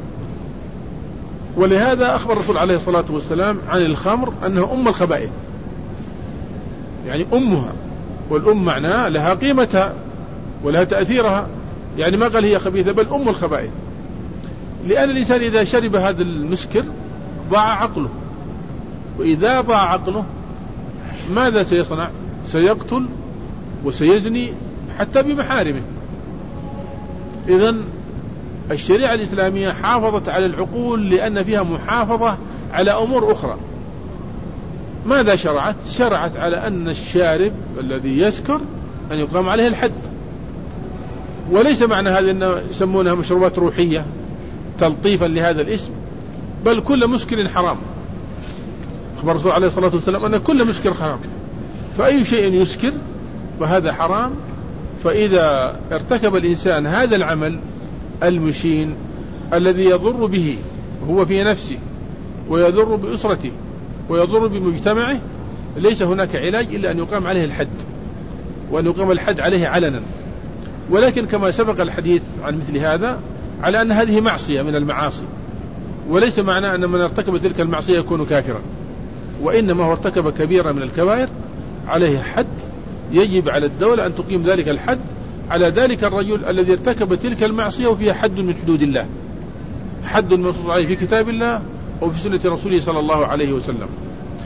ولهذا أخبر الرسول عليه الصلاة والسلام عن الخمر أنها أم الخبائث، يعني أمها، والأم معناه لها قيمتها ولها تأثيرها، يعني ما قال هي خبيثة بل أم الخبائث. لأن الإنسان إذا شرب هذا المسكر ضاع عقله، وإذا ضاع عقله ماذا سيصنع؟ سيقتل وسيزني حتى بمحارمه. إذن الشريعة الإسلامية حافظت على العقول لأن فيها محافظة على أمور أخرى. ماذا شرعت؟ شرعت على أن الشارب الذي يسكر أن يقام عليه الحد. وليس معنى هذا أن يسمونها مشروبات روحية تلطيفا لهذا الاسم، بل كل مسكر حرام. أخبر الرسول عليه الصلاة والسلام أن كل مسكر حرام، فأي شيء يسكر فهذا حرام. فإذا ارتكب الإنسان هذا العمل المشين الذي يضر به هو في نفسه ويضر بأسرته ويضر بمجتمعه، ليس هناك علاج إلا أن يقام عليه الحد، وأن يقام الحد عليه علنا. ولكن كما سبق الحديث عن مثل هذا على أن هذه معصية من المعاصي، وليس معنى أن من ارتكب تلك المعصية يكون كافرا، وإنما هو ارتكب كبيرة من الكبائر عليه حد، يجب على الدولة أن تقيم ذلك الحد على ذلك الرجل الذي ارتكب تلك المعصية وفيها حد من حدود الله، حد منصوص عليه في كتاب الله أو في سنة رسوله صلى الله عليه وسلم.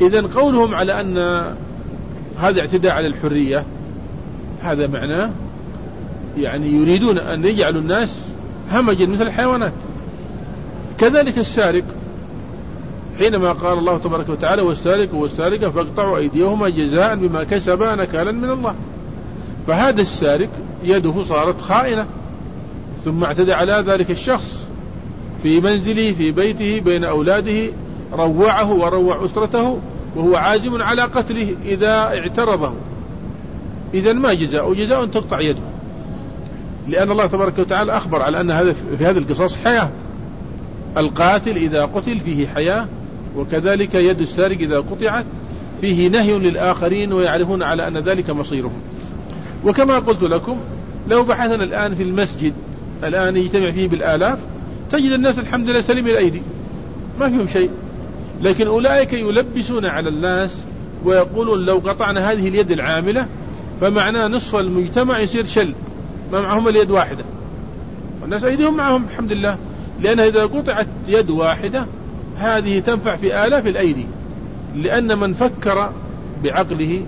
إذن قولهم على أن هذا اعتداء على الحرية هذا معناه يعني يريدون أن يجعلوا الناس همجا مثل الحيوانات. كذلك السارق، حينما قال الله تبارك وتعالى والسارق والسارقة فاقطعوا أيديهما جزاء بما كسبا نكالا من الله، فهذا السارق يده صارت خائنة، ثم اعتدى على ذلك الشخص في منزله في بيته بين أولاده، روعه وروع أسرته وهو عازم على قتله إذا اعترضه. إذن ما جزاء؟ جزاء تقطع يده، لأن الله تبارك وتعالى أخبر على أن هذا في هذا القصاص حياة، القاتل إذا قتل فيه حياة، وكذلك يد السارق إذا قطعت فيه نهي للآخرين ويعرفون على أن ذلك مصيرهم. وكما قلت لكم لو بحثنا الآن في المسجد الآن يجتمع فيه بالآلاف تجد الناس الحمد لله سليم الأيدي ما فيهم شيء، لكن أولئك يلبسون على الناس ويقولون لو قطعنا هذه اليد العاملة فمعناه نصف المجتمع يصير شل، ما معهم اليد واحدة، والناس أيديهم معهم الحمد لله، لأن إذا قطعت يد واحدة هذه تنفع في آلاف الأيدي، لأن من فكر بعقله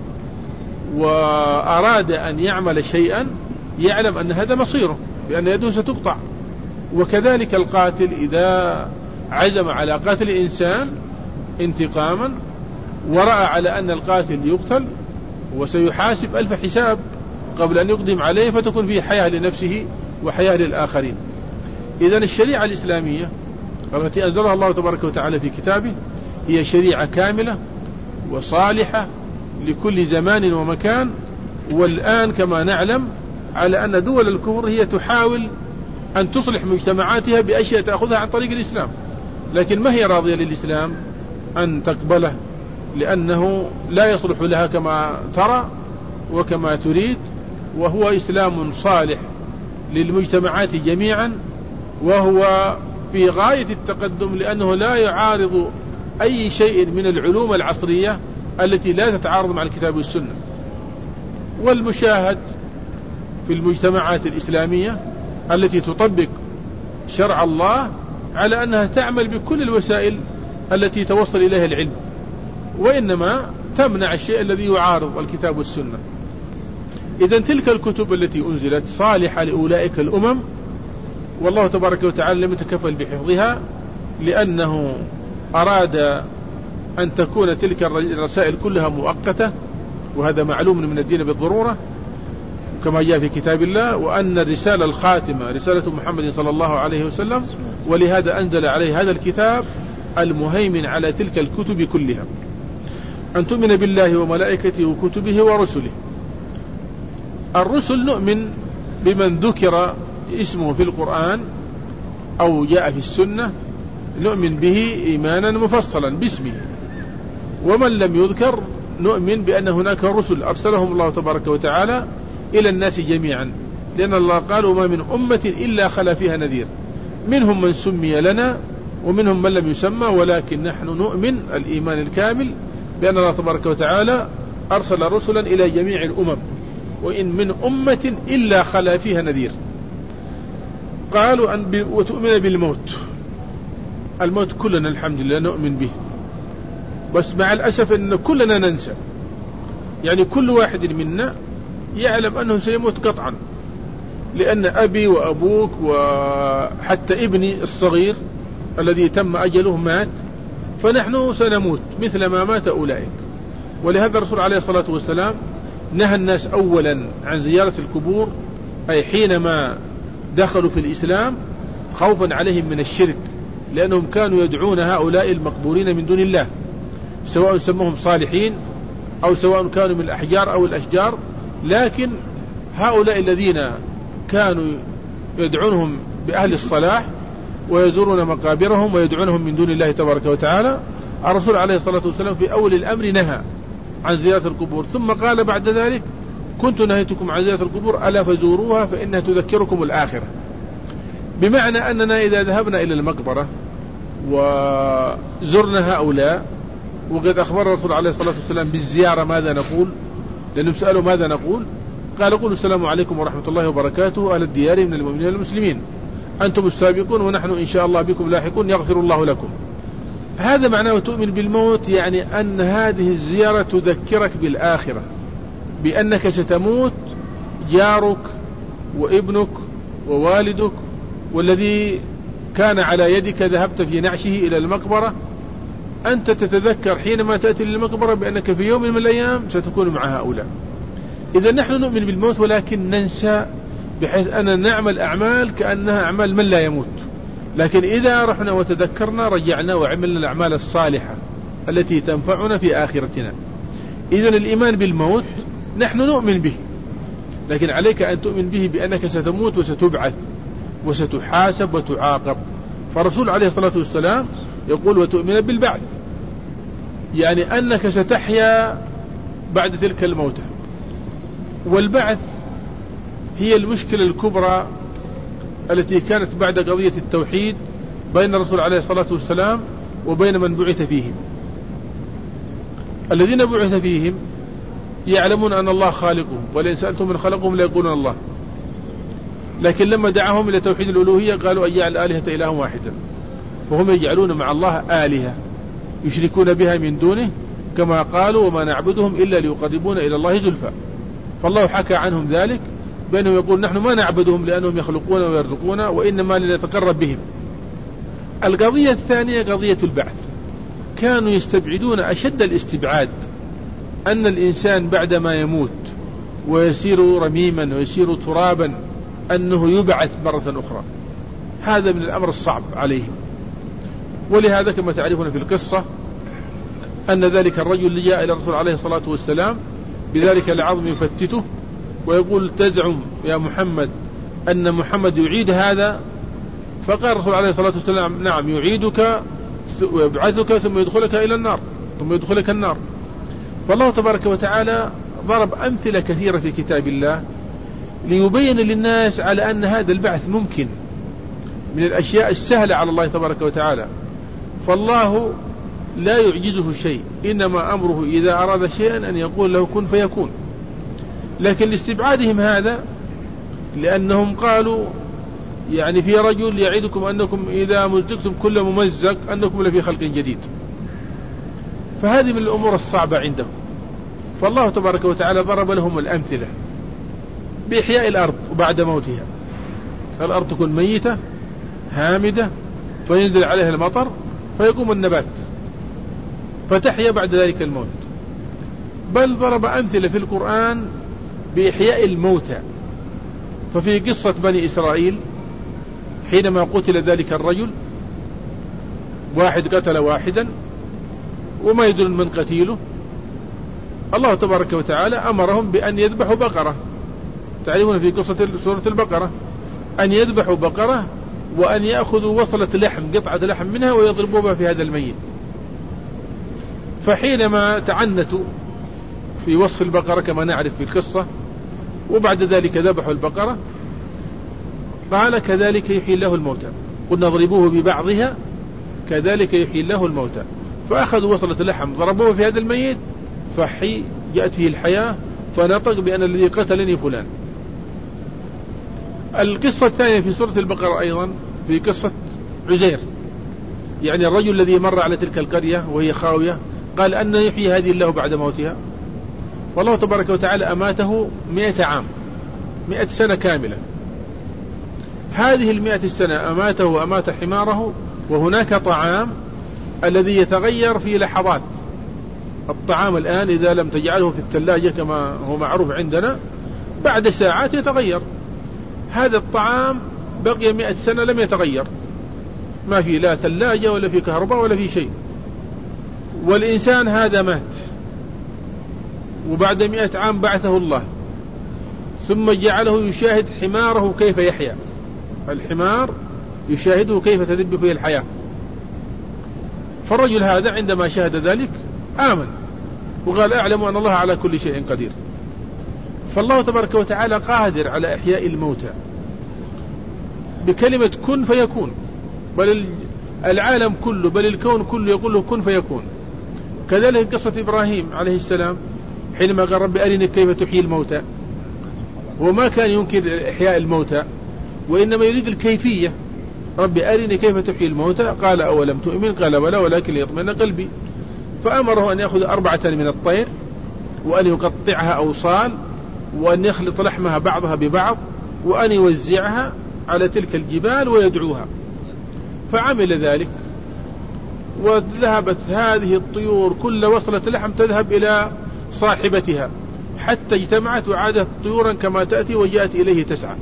وأراد أن يعمل شيئا يعلم أن هذا مصيره بأن يده ستقطع. وكذلك القاتل إذا عزم على قتل إنسان انتقاما ورأى على أن القاتل يقتل وسيحاسب 1000 حساب قبل أن يقدم عليه فتكون فيه حياة لنفسه وحياة للآخرين. إذن الشريعة الإسلامية التي أنزلها الله تبارك وتعالى في كتابه هي شريعة كاملة وصالحة لكل زمان ومكان. والآن كما نعلم على أن دول الكفر هي تحاول أن تصلح مجتمعاتها بأشياء تأخذها عن طريق الإسلام، لكن ما هي راضية للإسلام أن تقبله، لأنه لا يصلح لها كما ترى وكما تريد، وهو إسلام صالح للمجتمعات جميعا، وهو في غاية التقدم لأنه لا يعارض أي شيء من العلوم العصرية التي لا تتعارض مع الكتاب والسنة. والمشاهد في المجتمعات الإسلامية التي تطبق شرع الله على أنها تعمل بكل الوسائل التي توصل إليها العلم، وإنما تمنع الشيء الذي يعارض الكتاب والسنة. إذن تلك الكتب التي أنزلت صالحة لأولئك الأمم، والله تبارك وتعالى لم يتكفل بحفظها لأنه أراد أن تكون تلك الرسائل كلها مؤقتة، وهذا معلوم من الدين بالضرورة كما جاء في كتاب الله، وأن الرسالة الخاتمة رسالة محمد صلى الله عليه وسلم، ولهذا أنزل عليه هذا الكتاب المهيمن على تلك الكتب كلها. أن تؤمن بالله وملائكته وكتبه ورسله. الرسل نؤمن بمن ذكر اسمه في القرآن أو جاء في السنة نؤمن به إيمانا مفصلا باسمه، ومن لم يذكر نؤمن بأن هناك رسل أرسلهم الله تبارك وتعالى إلى الناس جميعا، لأن الله قال وما من أمة إلا خلا فيها نذير، منهم من سمي لنا ومنهم من لم يسمى، ولكن نحن نؤمن الإيمان الكامل بأن الله تبارك وتعالى أرسل رسلا إلى جميع الأمم، وإن من أمة إلا خلا فيها نذير. قالوا وتؤمن بالموت. الموت كلنا الحمد لله نؤمن به، بس مع الأسف أن كلنا ننسى، يعني كل واحد منا يعلم أنه سيموت قطعا، لأن أبي وأبوك وحتى ابني الصغير الذي تم أجله مات، فنحن سنموت مثل ما مات أولئك. ولهذا الرسول عليه الصلاة والسلام نهى الناس أولا عن زيارة القبور، أي حينما دخلوا في الإسلام خوفا عليهم من الشرك، لأنهم كانوا يدعون هؤلاء المقبورين من دون الله، سواء سموهم صالحين أو سواء كانوا من الأحجار أو الأشجار، لكن هؤلاء الذين كانوا يدعونهم بأهل الصلاح ويزورون مقابرهم ويدعونهم من دون الله تبارك وتعالى، الرسول عليه الصلاة والسلام في أول الأمر نهى عن زيارة القبور، ثم قال بعد ذلك كنت نهيتكم عن زيارة القبور ألا فزوروها فإنها تذكركم الآخرة. بمعنى أننا إذا ذهبنا إلى المقبرة وزرنا هؤلاء، وقد أخبر الرسول عليه الصلاة والسلام بالزيارة ماذا نقول، لأنهم سألوا ماذا نقول، قال قولوا السلام عليكم ورحمة الله وبركاته أهل الديار من المؤمنين والمسلمين، أنتم السابقون ونحن إن شاء الله بكم لاحقون يغفر الله لكم. هذا معناه تؤمن بالموت، يعني أن هذه الزيارة تذكرك بالآخرة، بأنك ستموت، جارك وابنك ووالدك والذي كان على يدك ذهبت في نعشه إلى المقبرة، أنت تتذكر حينما تأتي للمقبرة بأنك في يوم من الأيام ستكون مع هؤلاء. إذا نحن نؤمن بالموت ولكن ننسى، بحيث أن نعمل أعمال كأنها أعمال من لا يموت، لكن إذا رحنا وتذكرنا رجعنا وعملنا الأعمال الصالحة التي تنفعنا في آخرتنا. إذا الإيمان بالموت نحن نؤمن به، لكن عليك أن تؤمن به بأنك ستموت وستبعث وستحاسب وتعاقب. فالرسول عليه الصلاة والسلام يقول وتؤمن بالبعث، يعني أنك ستحيا بعد تلك الموتة. والبعث هي المشكلة الكبرى التي كانت بعد قضية التوحيد بين الرسول عليه الصلاة والسلام وبين من بعث فيهم. الذين بعث فيهم يعلمون أن الله خالقهم، ولئن سألتم من خلقهم ليقولون الله، لكن لما دعاهم إلى توحيد الألوهية قالوا أن يجعل الآلهة إله واحدا، وهم يجعلون مع الله آلهة يشركون بها من دونه، كما قالوا وما نعبدهم إلا ليقربونا إلى الله زلفى. فالله حكى عنهم ذلك بأنهم يقول نحن ما نعبدهم لأنهم يخلقون ويرزقون، وإنما لنتقرب بهم. القضية الثانية قضية البعث، كانوا يستبعدون أشد الاستبعاد أن الإنسان بعدما يموت ويصير رميما ويصير ترابا أنه يبعث مرة أخرى. هذا من الأمر الصعب عليهم. ولهذا كما تعرفون في القصة أن ذلك الرجل اللي جاء إلى الرسول عليه الصلاة والسلام بذلك العظم يفتته ويقول تزعم يا محمد أن محمد يعيد هذا؟ فقال الرسول عليه الصلاة والسلام نعم يعيدك ويبعثك ثم يدخلك إلى النار، ثم يدخلك النار. فالله تبارك وتعالى ضرب أمثلة كثيرة في كتاب الله ليبين للناس على أن هذا البعث ممكن، من الأشياء السهلة على الله تبارك وتعالى. فالله لا يعجزه شيء، إنما أمره إذا أراد شيئا أن يقول له كن فيكون. لكن لاستبعادهم هذا، لأنهم قالوا يعني في رجل يعدكم أنكم إذا مزقتم كل ممزق أنكم لفي خلق جديد، فهذه من الأمور الصعبة عندهم. فالله تبارك وتعالى ضرب لهم الأمثلة بإحياء الأرض وبعد موتها. الأرض تكون ميتة هامدة فينزل عليها المطر فيقوم النبات فتحيا بعد ذلك الموت. بل ضرب أمثلة في القرآن بإحياء الموتى. ففي قصة بني إسرائيل حينما قتل ذلك الرجل، واحد قتل واحدا وما يدرون من قتيله، الله تبارك وتعالى أمرهم بأن يذبحوا بقرة. تعلمون في قصة سورة البقرة أن يذبحوا بقرة وأن يأخذوا وصلة لحم، قطعة لحم منها ويضربوها في هذا الميت. فحينما تعنتوا في وصف البقرة كما نعرف في القصة وبعد ذلك ذبحوا البقرة، قال كذلك يحيي الله الموتى، قلنا اضربوه ببعضها كذلك يحيي الله الموتى. فأخذوا وصلة لحم ضربوه في هذا الميت فحي، جاءت فيه الحياة فنطق بأن الذي قتلني فلان. القصة الثانية في سورة البقرة أيضا في قصة عزير، يعني الرجل الذي مر على تلك القرية وهي خاوية قال أن يحيي هذه الله بعد موتها. والله تبارك وتعالى أماته 100 عام، 100 سنة كاملة. هذه 100 السنة أماته وأمات حماره، وهناك طعام الذي يتغير في لحظات. الطعام الآن إذا لم تجعله في الثلاجة كما هو معروف عندنا بعد ساعات يتغير. هذا الطعام بقي 100 سنة لم يتغير، ما في لا ثلاجة ولا في كهرباء ولا في شيء. والإنسان هذا مات وبعد 100 عام بعثه الله، ثم جعله يشاهد حماره كيف يحيا. الحمار يشاهده كيف تدب فيه الحياة. فالرجل هذا عندما شاهد ذلك آمن وقال أعلم أن الله على كل شيء قدير. فالله تبارك وتعالى قادر على إحياء الموتى بكلمة كن فيكون. بل العالم كله بل الكون كله يقول له كن فيكون. كذلك قصة إبراهيم عليه السلام حينما قال رب أرني كيف تحيي الموتى، وما كان ينكر إحياء الموتى وإنما يريد الكيفية. ربي أرني كيف تحيي الموتى، قال أولم تؤمن، قال بلى ولكن ليطمئن قلبي. فأمره أن يأخذ 4 من الطير وأن يقطعها أوصال وأن يخلط لحمها بعضها ببعض وأن يوزعها على تلك الجبال ويدعوها. فعمل ذلك، وذهبت هذه الطيور كل وصلة لحم تذهب إلى صاحبتها حتى اجتمعت وعادت طيورا كما تأتي وجاءت إليه تسعى.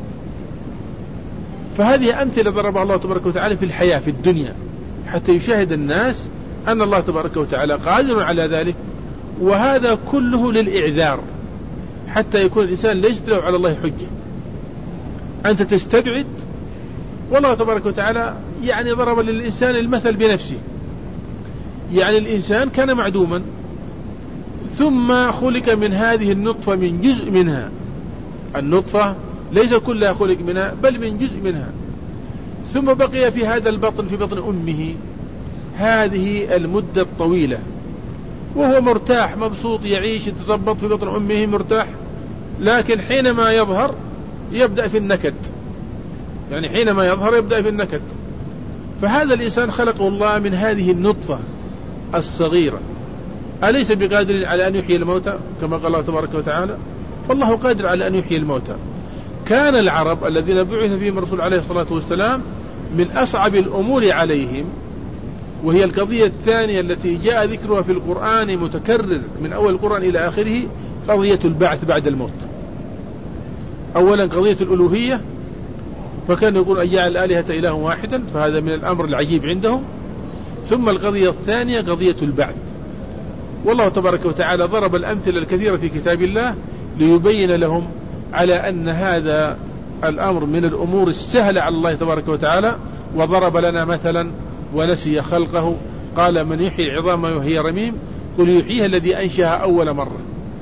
فهذه أمثلة ضربها الله تبارك وتعالى في الحياة في الدنيا حتى يشاهد الناس أن الله تبارك وتعالى قادر على ذلك، وهذا كله للإعذار حتى يكون الإنسان ليس له على الله حجة. أنت تستبعد، والله تبارك وتعالى يعني ضرب للإنسان المثل بنفسه. يعني الإنسان كان معدوما ثم خلق من هذه النطفة من جزء منها، النطفة ليس كلها خلق منها بل من جزء منها، ثم بقي في هذا البطن في بطن أمه هذه المدة الطويلة وهو مرتاح مبسوط يعيش يتزبط في بطن أمه مرتاح. لكن حينما يظهر يبدأ في النكد، يعني حينما يظهر يبدأ في النكد. فهذا الإنسان خلقه الله من هذه النطفة الصغيرة، أليس بقادر على أن يحيي الموتى كما قال الله تبارك وتعالى؟ فالله قادر على أن يحيي الموتى. كان العرب الذين بعث فيهم الرسول عليه الصلاة والسلام من أصعب الأمور عليهم، وهي القضية الثانية التي جاء ذكرها في القرآن متكرر من أول القرآن إلى آخره، قضية البعث بعد الموت. أولا قضية الألوهية، فكان يقول أجعل الآلهة إله واحدا، فهذا من الأمر العجيب عندهم. ثم القضية الثانية قضية البعث، والله تبارك وتعالى ضرب الأمثلة الكثيرة في كتاب الله ليبين لهم على أن هذا الأمر من الأمور السهلة على الله تبارك وتعالى. وضرب لنا مثلا ونسي خلقه، قال من يحيي العظام وهي رميم قل يحييها الذي أنشأها أول مرة،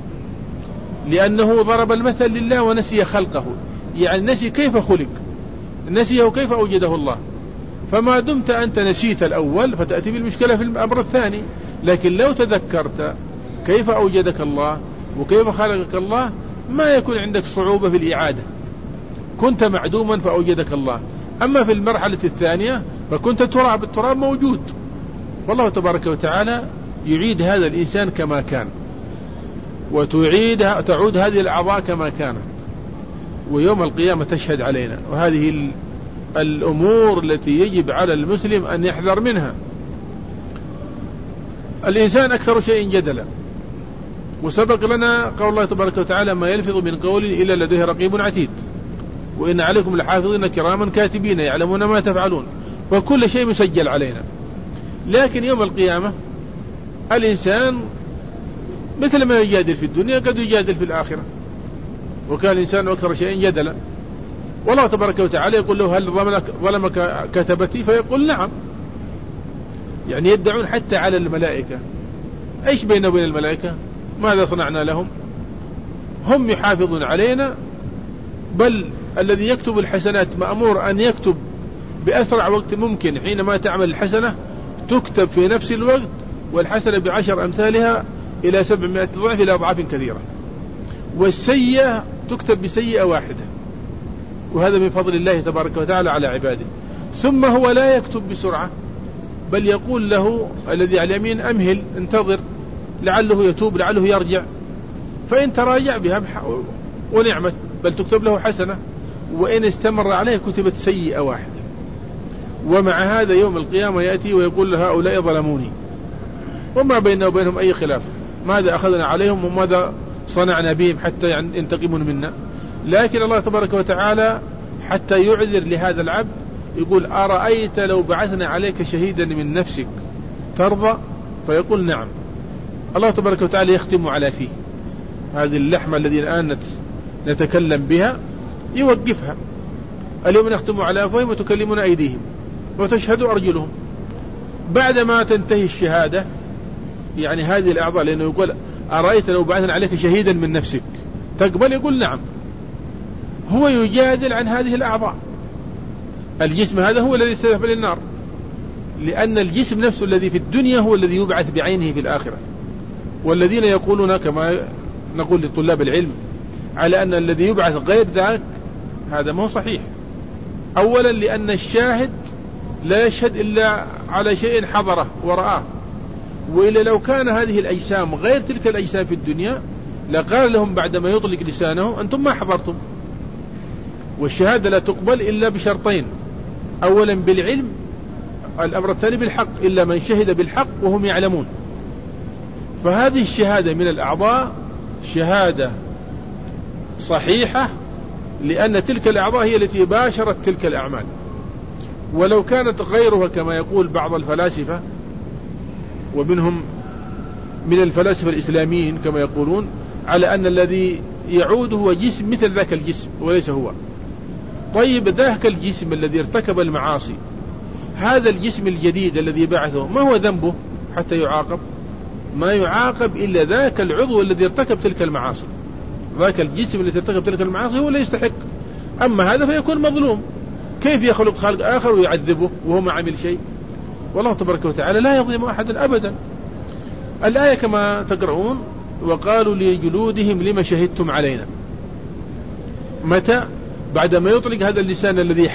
لأنه ضرب المثل لله ونسي خلقه، يعني نسي كيف خلق، نسيه كيف أوجده الله. فما دمت أنت نسيت الأول فتأتي بالمشكلة في الأمر الثاني، لكن لو تذكرت كيف أوجدك الله وكيف خلقك الله ما يكون عندك صعوبة في الإعادة. كنت معدوما فأوجدك الله، أما في المرحلة الثانية فكنت تراب، التراب موجود، والله تبارك وتعالى يعيد هذا الإنسان كما كان تعود هذه الأعضاء كما كانت، ويوم القيامة تشهد علينا. وهذه الأمور التي يجب على المسلم أن يحذر منها. الإنسان أكثر شيء جدلا، وسبق لنا قول الله تبارك وتعالى ما يلفظ من قول إلا لديه رقيب عتيد وإن عليكم لحافظين كراما كاتبين يعلمون ما تفعلون، وكل شيء مسجل علينا. لكن يوم القيامة الإنسان مثل ما يجادل في الدنيا قد يجادل في الآخرة، وكان الإنسان أكثر شيء جدلا. والله تبارك وتعالى يقول له هل ظلمك كتبتي؟ فيقول نعم. يعني يدعون حتى على الملائكة. ايش بيننا وبين الملائكة؟ ماذا صنعنا لهم؟ هم يحافظون علينا، بل الذي يكتب الحسنات مأمور أن يكتب بأسرع وقت ممكن. حينما تعمل الحسنة تكتب في نفس الوقت، والحسنة ب10 أمثالها إلى 700 ضعف إلى أضعاف كثيرة، والسيئة تكتب بسيئة واحدة، وهذا من فضل الله تبارك وتعالى على عباده. ثم هو لا يكتب بسرعة، بل يقول له الذي على اليمين أمهل انتظر لعله يتوب لعله يرجع، فإن تراجع بها ونعمت، بل تكتب له حسنة، وإن استمر عليه كتبت سيئة واحدة. ومع هذا يوم القيامة يأتي ويقول هؤلاء ظلموني، وما بيننا وبينهم أي خلاف، ماذا أخذنا عليهم وماذا صنعنا بهم حتى ينتقمون منا. لكن الله تبارك وتعالى حتى يعذر لهذا العبد يقول أرأيت لو بعثنا عليك شهيدا من نفسك ترضى؟ فيقول نعم. الله تبارك وتعالى يختم على فيه هذه اللحمة الذي الآن نتكلم بها، يوقفها. اليوم نختم على أفواههم وتكلمون أيديهم وتشهد أرجلهم. بعدما تنتهي الشهادة، يعني هذه الأعضاء، لأنه يقول أرأيت لو بعثنا عليك شهيدا من نفسك تقبل؟ يقول نعم. هو يجادل عن هذه الأعضاء. الجسم هذا هو الذي سيذهب للنار، لأن الجسم نفسه الذي في الدنيا هو الذي يبعث بعينه في الآخرة. والذين يقولون كما نقول لطلاب العلم على أن الذي يبعث غير ذاك، هذا ما هو صحيح. أولا لأن الشاهد لا يشهد إلا على شيء حضره ورآه، وإلا لو كان هذه الأجسام غير تلك الأجسام في الدنيا لقال لهم بعدما يطلق لسانه أنتم ما حضرتم. والشهادة لا تقبل إلا بشرطين: أولا بالعلم، الأمر الثاني بالحق، إلا من شهد بالحق وهم يعلمون. فهذه الشهادة من الأعضاء شهادة صحيحة، لأن تلك الأعضاء هي التي باشرت تلك الأعمال. ولو كانت غيرها كما يقول بعض الفلاسفة، ومنهم من الفلاسفة الإسلاميين كما يقولون، على أن الذي يعود هو جسم مثل ذاك الجسم وليس هو. طيب ذاك الجسم الذي ارتكب المعاصي، هذا الجسم الجديد الذي بعثه ما هو ذنبه حتى يعاقب؟ ما يعاقب إلا ذاك العضو الذي ارتكب تلك المعاصي. ذاك الجسم الذي ارتكب تلك المعاصي هو اللي يستحق، أما هذا فيكون مظلوم. كيف يخلق خالق آخر ويعذبه وهو ما عمل شيء؟ والله تبارك وتعالى لا يظلم أحدا أبدا. الآية كما تقرؤون: وقالوا لجلودهم لما شهدتم علينا. متى؟ بعدما يطلق هذا اللسان الذي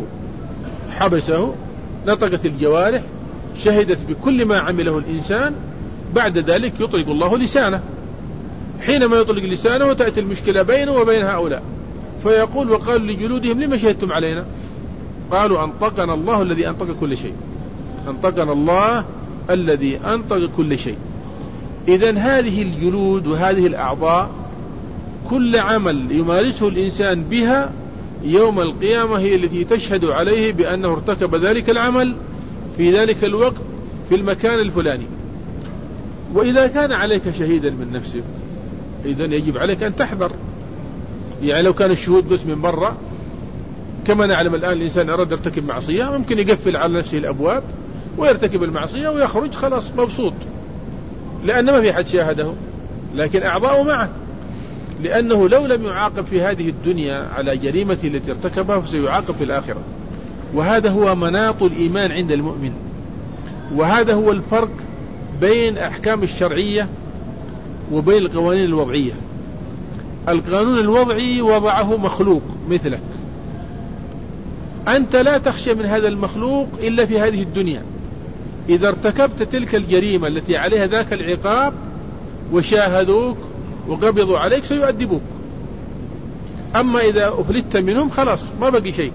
حبسه نطقت الجوارح، شهدت بكل ما عمله الإنسان. بعد ذلك يطلق الله لسانه. حينما يطلق لسانه تأتي المشكلة بينه وبين هؤلاء، فيقول: وقالوا لجلودهم لما شهدتم علينا؟ قالوا: أنطقنا الله الذي أنطق كل شيء. أنطقنا الله الذي أنطق كل شيء. إذن هذه الجلود وهذه الأعضاء كل عمل يمارسه الإنسان بها يوم القيامة هي التي تشهد عليه بأنه ارتكب ذلك العمل في ذلك الوقت في المكان الفلاني. وإذا كان عليك شهيدا من نفسك إذن يجب عليك أن تحذر. يعني لو كان الشهود بس من برا، كما نعلم الآن الإنسان أراد يرتكب معصية ممكن يقفل على نفسه الأبواب ويرتكب المعصية ويخرج خلاص مبسوط، لأن ما في حد شاهده. لكن أعضاؤه معه، لأنه لو لم يعاقب في هذه الدنيا على جريمة التي ارتكبها فسيعاقب في الآخرة. وهذا هو مناط الإيمان عند المؤمن، وهذا هو الفرق بين أحكام الشرعية وبين القوانين الوضعية. القانون الوضعي وضعه مخلوق مثلك، أنت لا تخشى من هذا المخلوق إلا في هذه الدنيا. إذا ارتكبت تلك الجريمة التي عليها ذاك العقاب وشاهدوك وقبضوا عليك سيؤدبوك. أما إذا أفلتت منهم خلاص ما بقي شيء.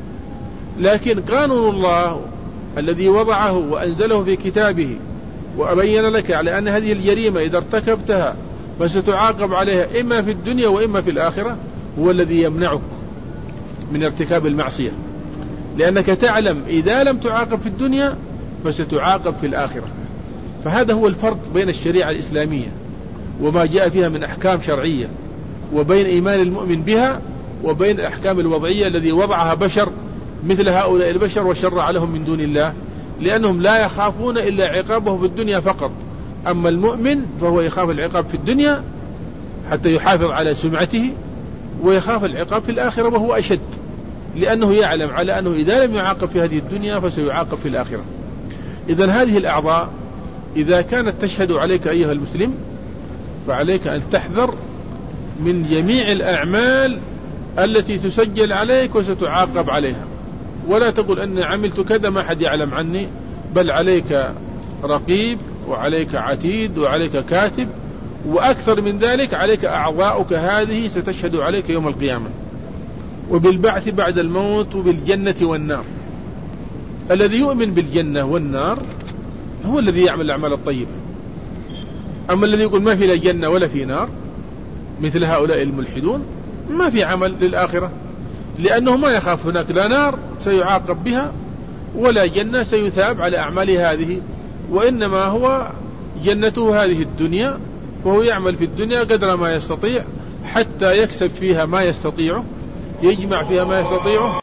لكن قانون الله الذي وضعه وأنزله في كتابه وأبين لك على أن هذه الجريمة إذا ارتكبتها فستعاقب عليها إما في الدنيا وإما في الآخرة، هو الذي يمنعك من ارتكاب المعصية، لأنك تعلم إذا لم تعاقب في الدنيا فستعاقب في الآخرة. فهذا هو الفرق بين الشريعة الإسلامية وما جاء فيها من أحكام شرعية، وبين إيمان المؤمن بها، وبين الأحكام الوضعية الذي وضعها بشر مثل هؤلاء البشر وشرع لهم من دون الله، لأنهم لا يخافون إلا عقابه في الدنيا فقط. أما المؤمن فهو يخاف العقاب في الدنيا حتى يحافظ على سمعته، ويخاف العقاب في الآخرة وهو أشد، لأنه يعلم على أنه إذا لم يعاقب في هذه الدنيا فسيعاقب في الآخرة. إذن هذه الأعضاء إذا كانت تشهد عليك أيها المسلم فعليك أن تحذر من جميع الأعمال التي تسجل عليك وستعاقب عليها، ولا تقول أن عملت كذا ما حد يعلم عني، بل عليك رقيب وعليك عتيد وعليك كاتب، وأكثر من ذلك عليك أعضاؤك هذه ستشهد عليك يوم القيامة، وبالبعث بعد الموت، وبالجنة والنار. الذي يؤمن بالجنة والنار هو الذي يعمل الأعمال الطيبة. أما الذي يقول ما في لا جنة ولا في نار مثل هؤلاء الملحدون ما في عمل للآخرة، لأنه ما يخاف هناك لا نار سيعاقب بها ولا جنة سيثاب على أعماله هذه، وإنما هو جنته هذه الدنيا، وهو يعمل في الدنيا قدر ما يستطيع حتى يكسب فيها ما يستطيعه، يجمع فيها ما يستطيعه.